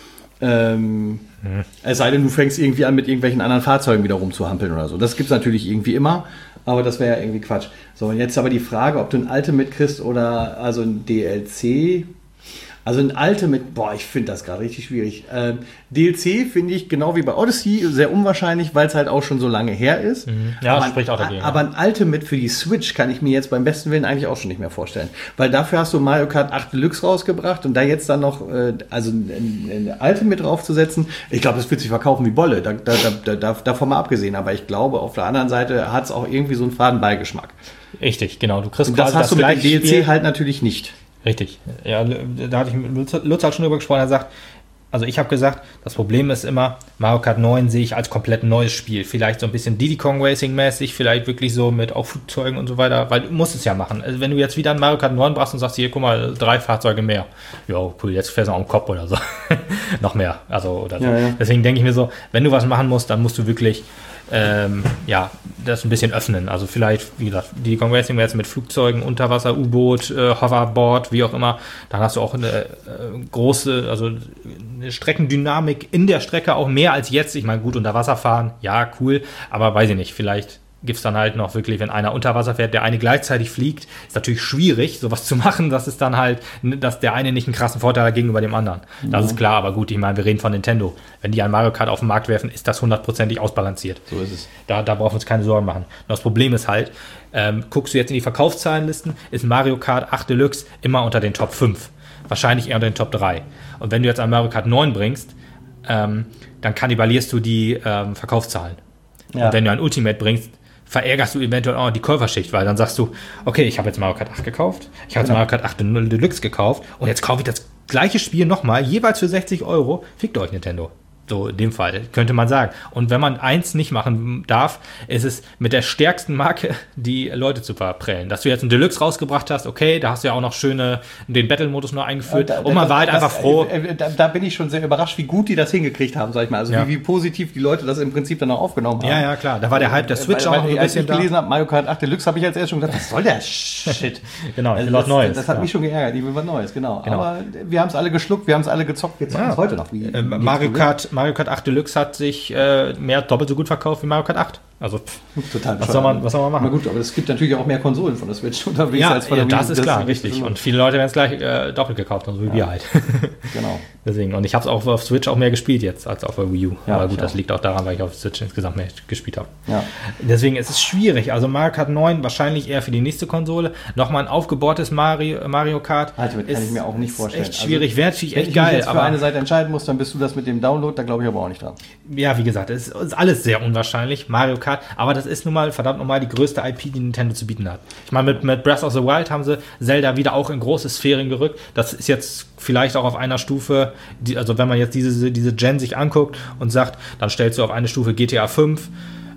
Es sei denn, du fängst irgendwie an, mit irgendwelchen anderen Fahrzeugen wieder rumzuhampeln oder so. Das gibt es natürlich irgendwie immer, aber das wäre ja irgendwie Quatsch. So, und jetzt aber die Frage, ob du ein Ultimate kriegst oder also ein DLC. Also ein Ultimate, ich finde das gerade richtig schwierig. DLC finde ich genau wie bei Odyssey sehr unwahrscheinlich, weil es halt auch schon so lange her ist. Ja, das spricht auch dagegen. Aber ein Ultimate für die Switch kann ich mir jetzt beim besten Willen eigentlich auch schon nicht mehr vorstellen. Weil dafür hast du Mario Kart 8 Deluxe rausgebracht und da jetzt dann noch ein Ultimate draufzusetzen, ich glaube, das wird sich verkaufen wie Bolle. Davon mal abgesehen. Aber ich glaube, auf der anderen Seite hat es auch irgendwie so einen faden Beigeschmack. Richtig, genau. Du kriegst und das hast du mit dem DLC halt natürlich nicht. Richtig. Ja, da hatte ich mit Lutz halt schon drüber gesprochen. Er sagt, also ich habe gesagt, das Problem ist immer, Mario Kart 9 sehe ich als komplett neues Spiel. Vielleicht so ein bisschen Diddy Kong Racing mäßig, vielleicht wirklich so mit auch Flugzeugen und so weiter, weil du musst es ja machen. Also wenn du jetzt wieder ein Mario Kart 9 brauchst und sagst, hier, guck mal, 3 Fahrzeuge mehr. Ja, cool, jetzt fährst du auch im Kopf oder so. Noch mehr. Oder so. Ja. Deswegen denke ich mir so, wenn du was machen musst, dann musst du wirklich das ein bisschen öffnen. Also vielleicht, wie gesagt, die Kong Racing jetzt mit Flugzeugen, Unterwasser, U-Boot, Hoverboard, wie auch immer. Dann hast du auch eine große, also eine Streckendynamik in der Strecke, auch mehr als jetzt. Ich meine, gut, unter Wasser fahren, ja, cool, aber weiß ich nicht, vielleicht gibt es dann halt noch wirklich, wenn einer unter Wasser fährt, der eine gleichzeitig fliegt, ist natürlich schwierig, sowas zu machen, dass es dann halt, dass der eine nicht einen krassen Vorteil hat gegenüber dem anderen. Das ist klar, aber gut, ich meine, wir reden von Nintendo. Wenn die ein Mario Kart auf den Markt werfen, ist das 100%ig ausbalanciert. So ist es. Da brauchen wir uns keine Sorgen machen. Und das Problem ist halt, guckst du jetzt in die Verkaufszahlenlisten, ist Mario Kart 8 Deluxe immer unter den Top 5. Wahrscheinlich eher unter den Top 3. Und wenn du jetzt ein Mario Kart 9 bringst, dann kannibalisierst du die Verkaufszahlen. Ja. Und wenn du ein Ultimate bringst, verärgerst du eventuell auch die Käuferschicht, weil dann sagst du, okay, ich habe jetzt Mario Kart 8 gekauft, ich habe jetzt Mario Kart 8 Deluxe gekauft und jetzt kaufe ich das gleiche Spiel nochmal, jeweils für 60 €, fickt euch Nintendo. So in dem Fall, könnte man sagen. Und wenn man eins nicht machen darf, ist es mit der stärksten Marke die Leute zu verprellen. Dass du jetzt einen Deluxe rausgebracht hast, okay, da hast du ja auch noch den Battle-Modus noch eingeführt. Und man war halt einfach froh. Da bin ich schon sehr überrascht, wie gut die das hingekriegt haben, sag ich mal. Also wie positiv die Leute das im Prinzip dann auch aufgenommen haben. Ja, klar. Da war der Hype der Switch auch noch ein bisschen da. Als ich gelesen habe, Mario Kart 8 Deluxe, habe ich als erstes schon gedacht, was soll der Shit? Genau, also was Neues. Das hat mich schon geärgert, ich will was Neues, genau. Aber wir haben es alle geschluckt, wir haben es alle gezockt, wir zocken es heute noch. Mario Kart 8 Deluxe hat sich doppelt so gut verkauft wie Mario Kart 8. Also total was soll man machen? Na gut, aber es gibt natürlich auch mehr Konsolen von der Switch unterwegs als von der Wii. Das ist klar, richtig. Und viele Leute werden es gleich doppelt gekauft, so wie wir halt. Genau. Deswegen. Und ich habe es auch auf Switch auch mehr gespielt jetzt als auf der Wii U. Ja, aber gut, das liegt auch daran, weil ich auf Switch insgesamt mehr gespielt habe. Ja. Deswegen ist es schwierig. Also Mario Kart 9 wahrscheinlich eher für die nächste Konsole. Nochmal ein aufgebohrtes Mario Kart. Alter, kann ich mir auch nicht vorstellen. Echt schwierig, wäre natürlich echt geil. Wenn ich jetzt für eine Seite entscheiden muss, dann bist du das mit dem Download, da glaube ich aber auch nicht dran. Ja, wie gesagt, es ist alles sehr unwahrscheinlich, Mario Kart, aber das ist nun mal, verdammt nochmal, die größte IP, die Nintendo zu bieten hat. Ich meine, mit Breath of the Wild haben sie Zelda wieder auch in große Sphären gerückt. Das ist jetzt vielleicht auch auf einer Stufe, also wenn man jetzt diese Gen sich anguckt und sagt, dann stellst du auf eine Stufe GTA 5,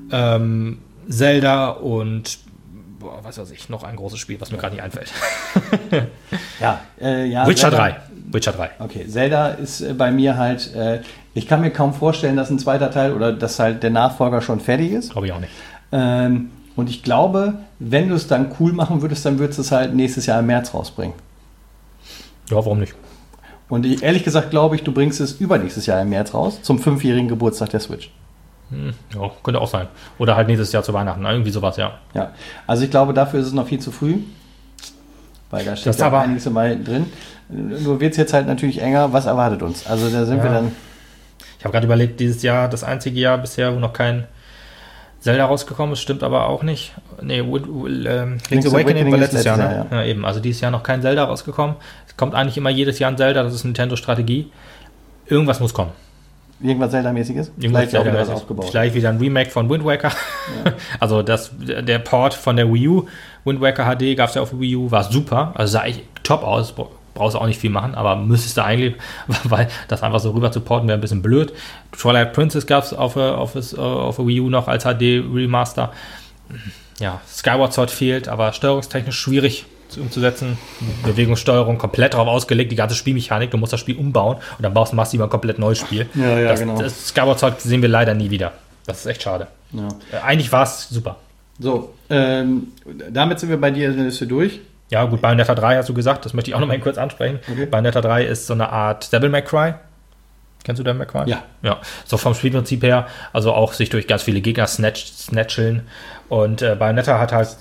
Zelda und was weiß ich, noch ein großes Spiel, was mir gerade nicht einfällt. Ja, Witcher 3. Witcher 3. Okay, Zelda ist bei mir halt, ich kann mir kaum vorstellen, dass ein zweiter Teil oder dass halt der Nachfolger schon fertig ist. Glaube ich auch nicht. Und ich glaube, wenn du es dann cool machen würdest, dann würdest du es halt nächstes Jahr im März rausbringen. Ja, warum nicht? Und ehrlich gesagt glaube ich, du bringst es übernächstes Jahr im März raus, zum 5-jährigen Geburtstag der Switch. Ja, könnte auch sein. Oder halt nächstes Jahr zu Weihnachten, irgendwie sowas, ja. Ja, also ich glaube, dafür ist es noch viel zu früh, weil da steht ja einiges immer hinten drin. Nur wird es jetzt halt natürlich enger. Was erwartet uns? Also da sind wir dann... Ich habe gerade überlegt, dieses Jahr das einzige Jahr bisher, wo noch kein Zelda rausgekommen ist, stimmt aber auch nicht. Nee, Link's Awakening war letztes Jahr, ne? Ja, eben. Also dieses Jahr noch kein Zelda rausgekommen. Es kommt eigentlich immer jedes Jahr ein Zelda, das ist Nintendo-Strategie. Irgendwas muss kommen. Irgendwas Zelda-mäßiges? Vielleicht auch wieder was aufgebaut. Vielleicht wieder ein Remake von Wind Waker. Ja. Also der Port von der Wii U, Wind Waker HD, gab es ja auf Wii U, war super. Also sah echt top aus. Brauchst du auch nicht viel machen, aber müsstest du eigentlich, weil das einfach so rüber zu porten wäre ein bisschen blöd. Twilight Princess gab es auf der Wii U noch als HD-Remaster. Ja, Skyward Sword fehlt, aber steuerungstechnisch schwierig umzusetzen. Bewegungssteuerung komplett darauf ausgelegt, die ganze Spielmechanik, du musst das Spiel umbauen und dann machst du lieber ein komplett neues Spiel. Ja, genau. Das Skyward Sword sehen wir leider nie wieder. Das ist echt schade. Ja. Eigentlich war es super. So, damit sind wir bei dir in der Liste durch. Ja, gut, Bayonetta 3 hast du gesagt, das möchte ich auch noch mal kurz ansprechen. Okay. Bayonetta 3 ist so eine Art Devil May Cry. Kennst du Devil May Cry? Ja. So vom Spielprinzip her, also auch sich durch ganz viele Gegner snatcheln. Und Bayonetta hat halt,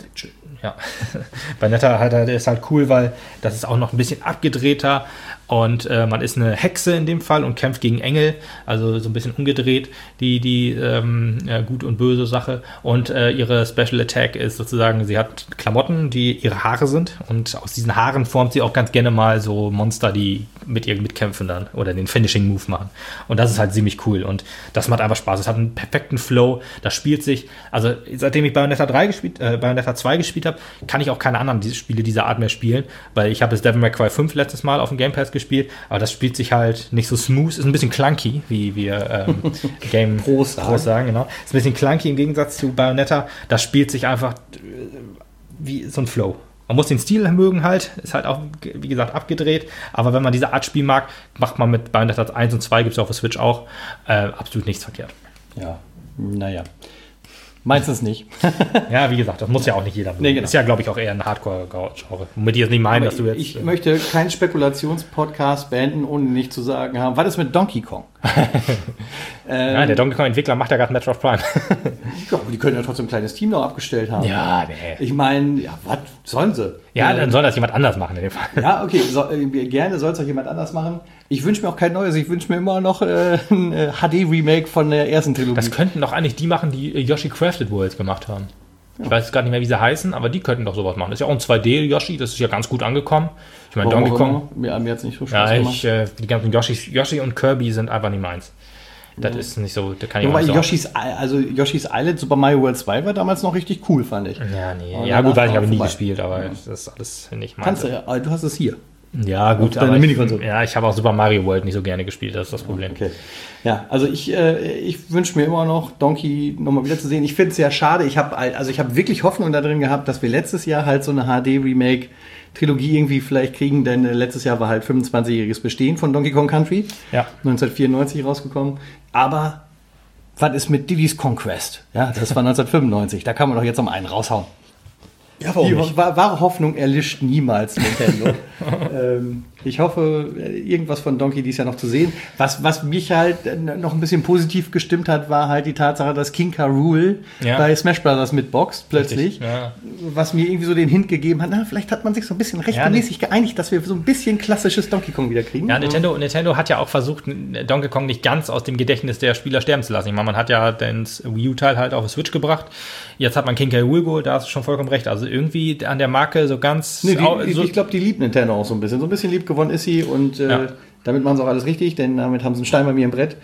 ist halt cool, weil das ist auch noch ein bisschen abgedrehter und man ist eine Hexe in dem Fall und kämpft gegen Engel, also so ein bisschen umgedreht, die gut und böse Sache. Und ihre Special Attack ist sozusagen, sie hat Klamotten, die ihre Haare sind und aus diesen Haaren formt sie auch ganz gerne mal so Monster, die mit ihr mitkämpfen dann oder den Finishing Move machen. Und das ist halt ziemlich cool und das macht einfach Spaß. Es hat einen perfekten Flow, das spielt sich, also seitdem ich Bayonetta 2 gespielt habe, kann ich auch keine anderen Spiele dieser Art mehr spielen, weil ich habe das Devil May Cry 5 letztes Mal auf dem Game Pass gespielt, aber das spielt sich halt nicht so smooth, ist ein bisschen clunky, wie wir Game Pros sagen, genau. Ist ein bisschen clunky im Gegensatz zu Bayonetta, das spielt sich einfach wie so ein Flow. Man muss den Stil mögen halt, ist halt auch, wie gesagt, abgedreht, aber wenn man diese Art Spiel mag, macht man mit Bayonetta 1 und 2, gibt es auf der Switch auch, absolut nichts verkehrt. Ja, naja. Meinst du es nicht? Ja, wie gesagt, das muss ja auch nicht jeder. Nee, genau. Ist ja, glaube ich, auch eher ein Hardcore-Genre. Womit ich jetzt nicht meine, dass du jetzt... Ich möchte keinen Spekulationspodcast beenden, ohne nicht zu sagen haben, was ist mit Donkey Kong? Ja, der Donkey Kong-Entwickler macht ja gerade Metroid Prime. Ja, die können ja trotzdem ein kleines Team noch abgestellt haben. Ja, nee. Ich meine, ja, was sollen sie? Ja, dann soll das jemand anders machen in dem Fall. Ja, okay, gerne soll es auch jemand anders machen. Ich wünsche mir auch kein neues, ich wünsche mir immer noch ein HD-Remake von der ersten Trilogie. Das könnten doch eigentlich die machen, die Yoshi Crafted Worlds gemacht haben. Ja. Ich weiß gar nicht mehr, wie sie heißen, aber die könnten doch sowas machen. Das ist ja auch ein 2D-Yoshi, das ist ja ganz gut angekommen. Ich meine, Donkey Kong... Mir hat es nicht so Spaß gemacht. Die ganzen Yoshi und Kirby sind einfach nicht meins. Das ist nicht so, da kann ich auch nicht sagen. Yoshi's Island, Super Mario World 2 war damals noch richtig cool, fand ich. Ja, nee. Ja, gut, weil ich habe nie gespielt, aber das ist alles nicht meins. Du hast es hier. Ja, gut, aber ich habe auch Super Mario World nicht so gerne gespielt, das ist das Problem. Okay. Ja, also ich wünsche mir immer noch, Donkey nochmal wieder zu sehen. Ich finde es sehr schade. Ich habe wirklich Hoffnung da drin gehabt, dass wir letztes Jahr halt so eine HD-Remake-Trilogie irgendwie vielleicht kriegen, denn letztes Jahr war halt 25-jähriges Bestehen von Donkey Kong Country. Ja. 1994 rausgekommen. Aber was ist mit Diddy's Conquest? Ja, das war 1995. Da kann man doch jetzt noch einen raushauen. Ja, warum nicht? Die wahre Hoffnung erlischt niemals, Nintendo. Ich hoffe, irgendwas von Donkey dies Jahr noch zu sehen. Was mich halt noch ein bisschen positiv gestimmt hat, war halt die Tatsache, dass King K. Rool bei Smash Bros. Mitboxt plötzlich. Ja. Was mir irgendwie so den Hint gegeben hat, vielleicht hat man sich so ein bisschen rechtmäßig geeinigt, dass wir so ein bisschen klassisches Donkey Kong wieder kriegen. Ja, Nintendo hat ja auch versucht, Donkey Kong nicht ganz aus dem Gedächtnis der Spieler sterben zu lassen. Ich meine, man hat ja den Wii U-Teil halt auf die Switch gebracht. Jetzt hat man King K. Rool geholt, da hast du schon vollkommen recht. Also irgendwie an der Marke so ganz... ich glaube, die liebt Nintendo auch so ein bisschen. So ein bisschen lieb gewonnen ist sie und damit machen sie auch alles richtig, denn damit haben sie einen Stein bei mir im Brett.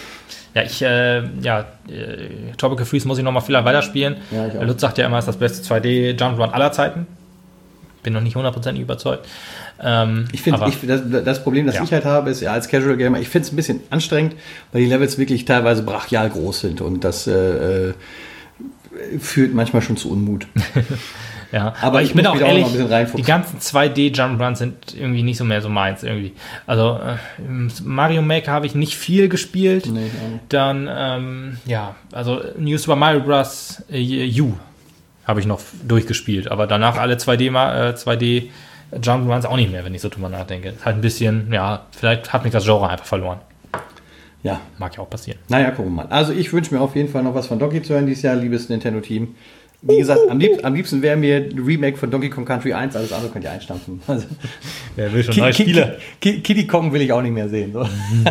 Ja, Tropical Freeze muss ich noch mal viel weiterspielen. Ja, Lutz sagt ja immer, es ist das beste 2D-Jump'n'Run aller Zeiten. Bin noch nicht 100% überzeugt. Ich finde, das Problem, das ich halt habe, ist als Casual Gamer, ich finde es ein bisschen anstrengend, weil die Levels wirklich teilweise brachial groß sind und das führt manchmal schon zu Unmut. Ja, aber ich bin auch ehrlich, die ganzen 2D-Jump'n'Runs sind irgendwie nicht so mehr so meins irgendwie. Also Mario Maker habe ich nicht viel gespielt. Nee, dann, also New Super Mario Bros. U habe ich noch durchgespielt, aber danach alle 2D Jump'n'Runs auch nicht mehr, wenn ich so drüber nachdenke. Ist halt ein bisschen, vielleicht hat mich das Genre einfach verloren. Ja. Mag ja auch passieren. Naja, gucken wir mal. Also ich wünsche mir auf jeden Fall noch was von Donkey zu hören dieses Jahr, liebes Nintendo-Team. Wie gesagt, am liebsten wäre mir ein Remake von Donkey Kong Country 1, alles andere könnt ihr einstampfen. Also, wer will schon neue Spiele? Kiddy Kong will ich auch nicht mehr sehen. So.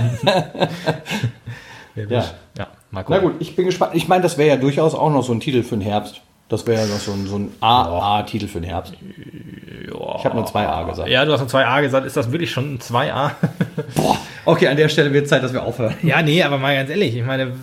Ja, mal gucken. Na gut, ich bin gespannt. Ich meine, das wäre ja durchaus auch noch so ein Titel für den Herbst. Das wäre ja noch so ein AA-Titel für den Herbst. Ja. Ich habe nur 2A gesagt. Ja, du hast nur 2A gesagt. Ist das wirklich schon ein 2A? Boah, okay, an der Stelle wird es Zeit, dass wir aufhören. Ja, nee, aber mal ganz ehrlich. Ich meine,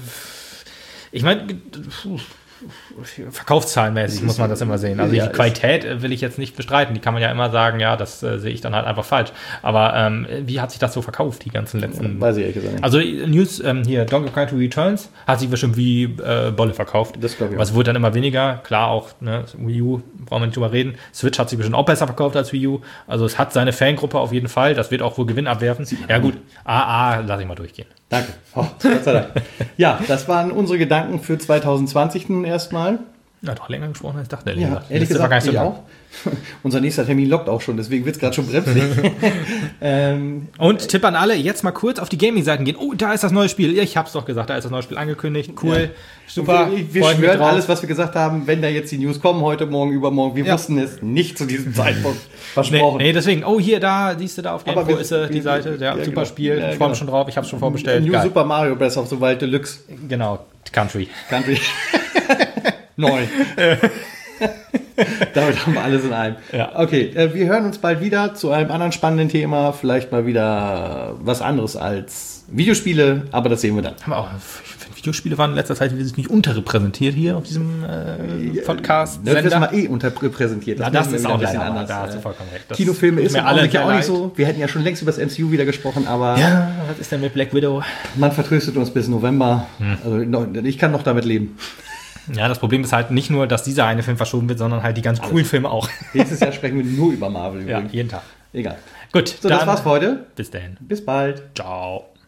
verkaufszahlenmäßig muss man das immer sehen. Also die Qualität will ich jetzt nicht bestreiten. Die kann man ja immer sagen, ja, das sehe ich dann halt einfach falsch. Aber wie hat sich das so verkauft, die ganzen letzten... Weiß ich ehrlich gesagt nicht. Also News, hier, Donkey Kong Country Returns hat sich bestimmt wie Bolle verkauft. Das glaube ich auch. Aber es wurde dann immer weniger. Klar auch, ne, Wii U, brauchen wir nicht drüber reden. Switch hat sich bestimmt auch besser verkauft als Wii U. Also es hat seine Fangruppe auf jeden Fall. Das wird auch wohl Gewinn abwerfen. Ja gut, AA lasse ich mal durchgehen. Danke. Oh, Gott sei Dank. Ja, das waren unsere Gedanken für 2020 erstmal. Ja, doch länger gesprochen als ich dachte. Ehrlich gesagt, ich auch. Unser nächster Termin lockt auch schon, deswegen wird es gerade schon bremsig. Und Tipp an alle, jetzt mal kurz auf die Gaming-Seiten gehen. Oh, da ist das neue Spiel. Ich hab's doch gesagt, da ist das neue Spiel angekündigt. Cool, ja. Super. Wir schwören alles, was wir gesagt haben, wenn da jetzt die News kommen, heute, morgen, übermorgen. Wir wussten es nicht zu diesem Zeitpunkt versprochen. Nee, deswegen, siehst du da auf GamePro ist die Seite. Ja, super genau. Spiel, ich freue mich schon drauf, ich hab's schon vorbestellt. New Super Mario Bros. of the Wild Deluxe. Genau, Country. Neu. Damit haben wir alles in einem. Ja. Okay, wir hören uns bald wieder zu einem anderen spannenden Thema. Vielleicht mal wieder was anderes als Videospiele, aber das sehen wir dann. Haben wir auch. Videospiele waren in letzter Zeit nicht unterrepräsentiert hier auf diesem Podcast. Das ist mal unterrepräsentiert. Das ist auch ein bisschen anders. Da hast du vollkommen recht. Kinofilme ist auch nicht so. Wir hätten ja schon längst über das MCU wieder gesprochen, aber... Ja, was ist denn mit Black Widow? Man vertröstet uns bis November. Also ich kann noch damit leben. Ja, das Problem ist halt nicht nur, dass dieser eine Film verschoben wird, sondern halt die ganz coolen Filme auch. Nächstes Jahr sprechen wir nur über Marvel. Ja, jeden Tag. Egal. Gut, so, das war's für heute. Bis dahin. Bis bald. Ciao.